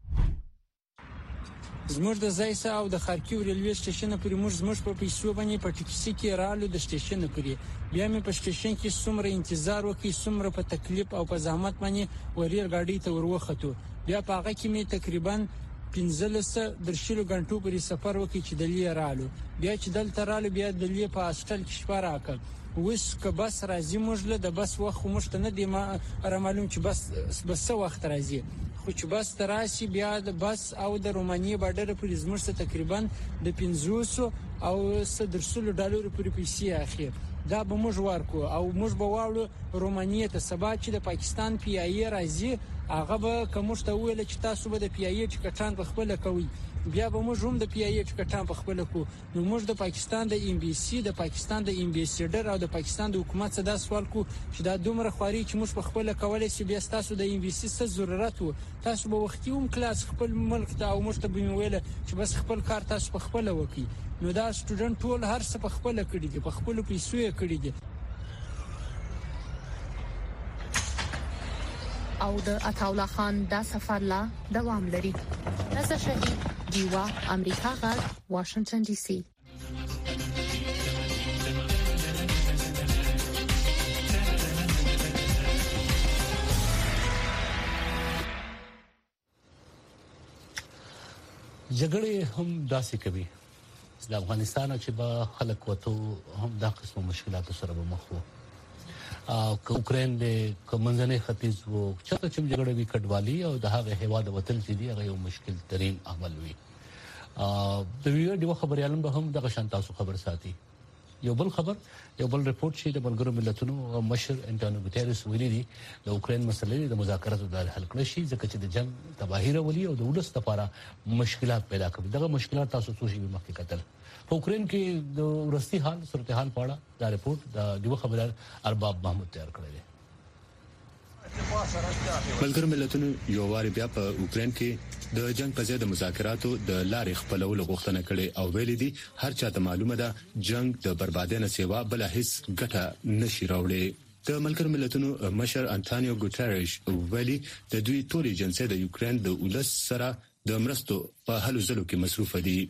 زموږ د ځای څخه او د خارکیو ریلوی سټیشن پورې موږ زموږ په پیسو باندې په ټیکسي کې رالو د سټیشن پورې. بیا مې په سټیشن کې څومره انتظار وکړ، څومره په تکلیف او په زحمت باندې ریل ګاډي ته وروختو. بیا په هغه کې مې تقریبا پنځلسه درشلو غنټو پورې سفر وکړي چې دلې رالو. بیا چې دلته رالو بیا دلې په هاسټل کې شپه راکړ. وس که بس راځي موږ له د بس وخت موږ ته نه دی ما را معلوم چې بس بس وخت راځي، خو چې بس تراشي بیا د بس او د رومانیې بارډر پورې زموږ څخه تقریبا د پنځوس او درشلو ډالرو پورې پیسې اخیر. دا به موږ ورکو او موږ به واړو رومانیې ته. سبا چې د پاکستان پی ای ای راځي هغه به کومش ته ویل چې تاسو به د پی ای ای ټکټان په خپل کوي، بیا به موږ هم د پی ای ای ټکټان په خپل کو. نو موږ د پاکستان د ام بي سي د پاکستان د امبیسډر او د پاکستان د حکومت څخه دا سوال کو چې دا دومره خواري چې موږ په خپل کولای شي بیا تاسو د ام بي سي څه ضرورت وو، تاسو به وختي هم کلاس خپل ملک ته او موږ ته به ویل چې بس خپل کار تاسو په خپل وکړي. نو دا سټوډنټ ټول هر څه په خپل کړی دي، په خپل پیسو یې کړی دي. او د عطاالله خان دا سفر لا دوام لري. نظر شهید، دیوا، امریکا غږ، واشنگټن ډي سي. جګړې هم داسې کوي د افغانستان چې به خلک وته هم دا قسم مشکلات سره به مخ وو. او اوکرين د کومنځنۍ ختیځ وو چې چې جګړه وی کډوالي او د هغه هواد وطن چې دی هغه یو مشکل ترين عمل وي. ا د ویو د خبريالم به هم د شان تاسو خبر ساتي. یو بل خبر یو بل رپورت چې د ملګرو ملتونو مشر انټونیو ګوتيريس ویلي دي د اوکرين مسلې د مذاکراتو د حل کړی شي ځکه چې د جنگ تباهي راولي او د ولس لپاره مشکلات پیدا کوي. دغه مشکلات تاسو څه شي مخکې کتل په اوکرين کې د ورستي حال صورتحال پاړه دا رپورت د دیو خبريال ارباب محمود تیار کړی دی. ملګرو ملتونو یو واری بیا په اوکرين کې د جنگ په ځای د مذاکراتو د لارې خپلولو غوښتنه کړې او ویلي دي هر چا ته معلومه ده جنگ د بربادۍ نه سیوا بل هیڅ ګټه نشي راوړي. د ملګرو ملتونو مشر انټونیو ګوتيريس ویلي د دوی ټول ایجنسي د اوکرين د ولس سره د مرستو په هلو ځلو کې مصروف دي.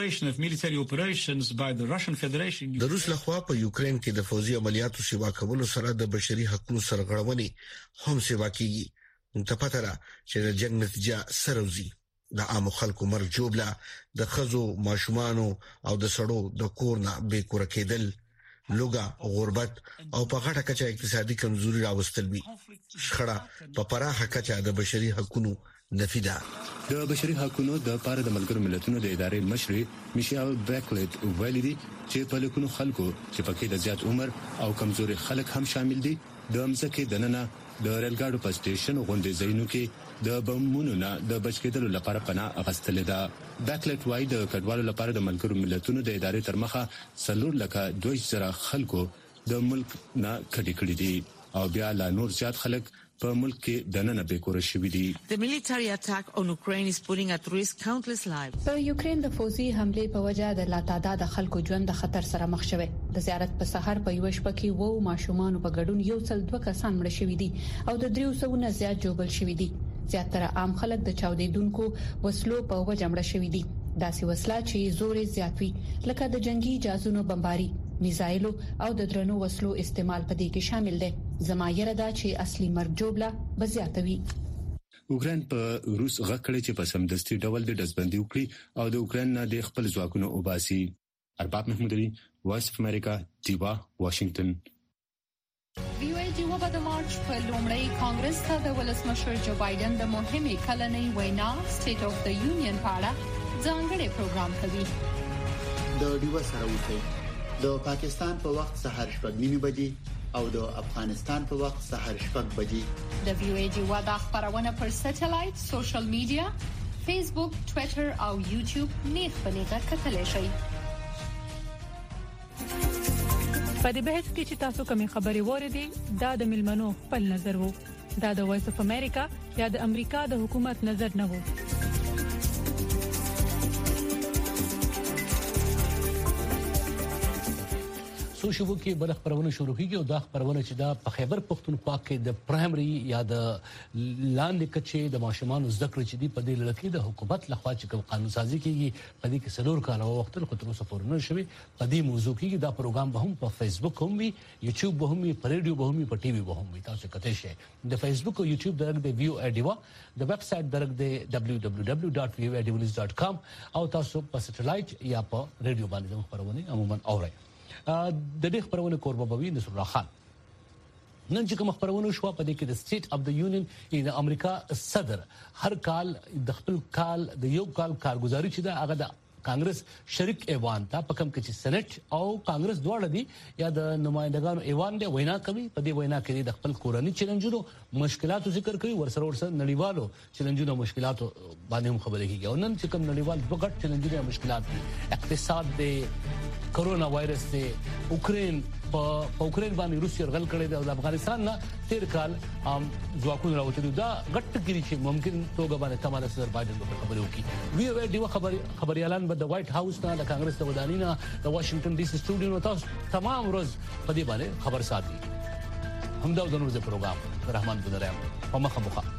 د روس لخوا په یوکرين کې د فوزي عملیاتو سیوا کولو سره د بشري حقوقو سرغړونې هم سیوا کیږي. ته پته را چې د جنگ نتیجه سروزي د عام خلکو مرګ جوړه د خزو ماشومانو او د سړو د کورنا بې کور کېدل لوګا غربت او په غټه کچه اقتصادي کمزوري راوستل وي. شخړه په پراخه کچه د بشري حقوقو نفیدا. د بشري حقوقو د پاره د ملګرو ملتونو د ادارې مشر میشل بیکلیټ ویلي دي چې په لکونو خلکو چې پکې د زیات عمر او کمزوري خلک هم شامل دي د امزکه دننه د ریلګاډو په سټیشن غونډې ځایونو کې د بمونو نه د بچ کېدلو لپاره پناه اغستل ده. بیکلیټ وايي د کډوالو لپاره د ملګرو ملتونو د ادارې تر مخه څلور لکه دوه زره خلکو د ملک نه کډې کړې دي او بیا لا نور زیات خلک په ملک کې دننه به کور شوې دي. The military attack on Ukraine is putting at risk countless lives. په یوکرين د فوزي حمله په وجه د لا تعداد خلکو ژوند د خطر سره مخ شوه. د زیارت په سحر په یو شپه کې وو ماشومان په ګډون یو څل دوه کسان مړ شوي دي او د دریو سو نه زیات جوړل شوي دي. زیاتره عام خلک د چاودیدونکو وسلو په وجه مړ شوي دي. داسې وسله چې زور زیات وي لکه د جنگي جازونو بمباري میزایلو او د درنو وسلو استعمال په دې کې شامل دي. زمایره دا چې اصلي مرګ جوړه بزیاتوي. اوکرين په روس غکړې چې په سمدستي ډول د دزبندي وکړي او د اوکرين نه د خپل ځواکونو وباسي. ارباب محمود علي، وایس اف امریکا، دیوا، واشنگټن. وی وی ډیوا په د مارچ په لومړی کانګرس ته د ولسمشر جو بایدن د مهمې کلنۍ وینا سټیټ اف د یونین په اړه ځانګړی پروګرام کوي. د ډیوا سره وځي د پاکستان په وخت سهار شپږ نیمه بجې او د افغانستان په وخت سهار شپږ بجې. د وی وی ډیوا د خبرونه پر سټلایټ، سوشل میډیا، فیسبوک، ټوئیټر او یوټیوب نیغ په نیغه کتلی شئ. په دې بحث کې چې تاسو کومې خبرې وریدي دا د ملمنو خپل نظر وو. دا د وایس اف امریکا یا د امریکا د حکومت نظر نه وو. سو شوبو کې بل خبرونه شروع کیږي او دا خبرونه چې دا په خیبر پختونخوا کې د پرایمري یا د لاندې کچې د ماشومان زده کړې چې دی په دې لړ کې د حکومت لخوا چې کوم قانون سازي کیږي په دې کې سلور کاله وخت له تر اوسه پورې نه شوی په دې موضوع کې دا پروګرام به هم په فیسبوک هم وي یوټیوب به هم وي په ریډیو به هم وي په ټي وي به هم وي تاسو کته شئ د فیسبوک او یوټیوب درک د ویو ایډیوا د ویب سټ درک د دبليو دبليو دبليو ډاټ ویو ایډیولیز ډاټ کام او تاسو په سټلایټ یا په ریډیو باندې خبرونه عموما اورئ د دې خبرونه کوربه بوي نصر الله خان نن چې کوم خبرونه شو په دې کې د سټیټ اف د یونین د امریکا صدر هر کال د خپل کال د یو کال کارګزاري چې دا هغه د کانګرس شریک ایوان ته په کوم کې چې سېنات او کانګرس دواړه دي یا د نمائندګانو ایوان دی وینا کوي په دې وینا کې د خپل کورنۍ چیلنجونو مشکلاتو ذکر کوي ورسره ورسره نړیوالو چیلنجونو مشکلاتو باندې هم خبرې کوي او نن چې کوم نړیوال وګړي چیلنجونه مشکلات دي اقتصاد دی کورونا وایرس دی اوکرين په اوکرين باندې روسي رغل کړی دی او افغانستان نه تیر کال ام ځواکونه راوتلي دا غټ کړي چې ممکن توګه باندې کمال صدر بایدن په خبرو کې وی وی دی خبر خبريالان به د وایټ هاوس نه د کانګرس د ودانۍ نه د واشنگټن ډي سي سټوډیو تاسو تمام روز په دې باندې خبر ساتي همدا د نور د پروګرام رحمان بن رحم په مخه مخه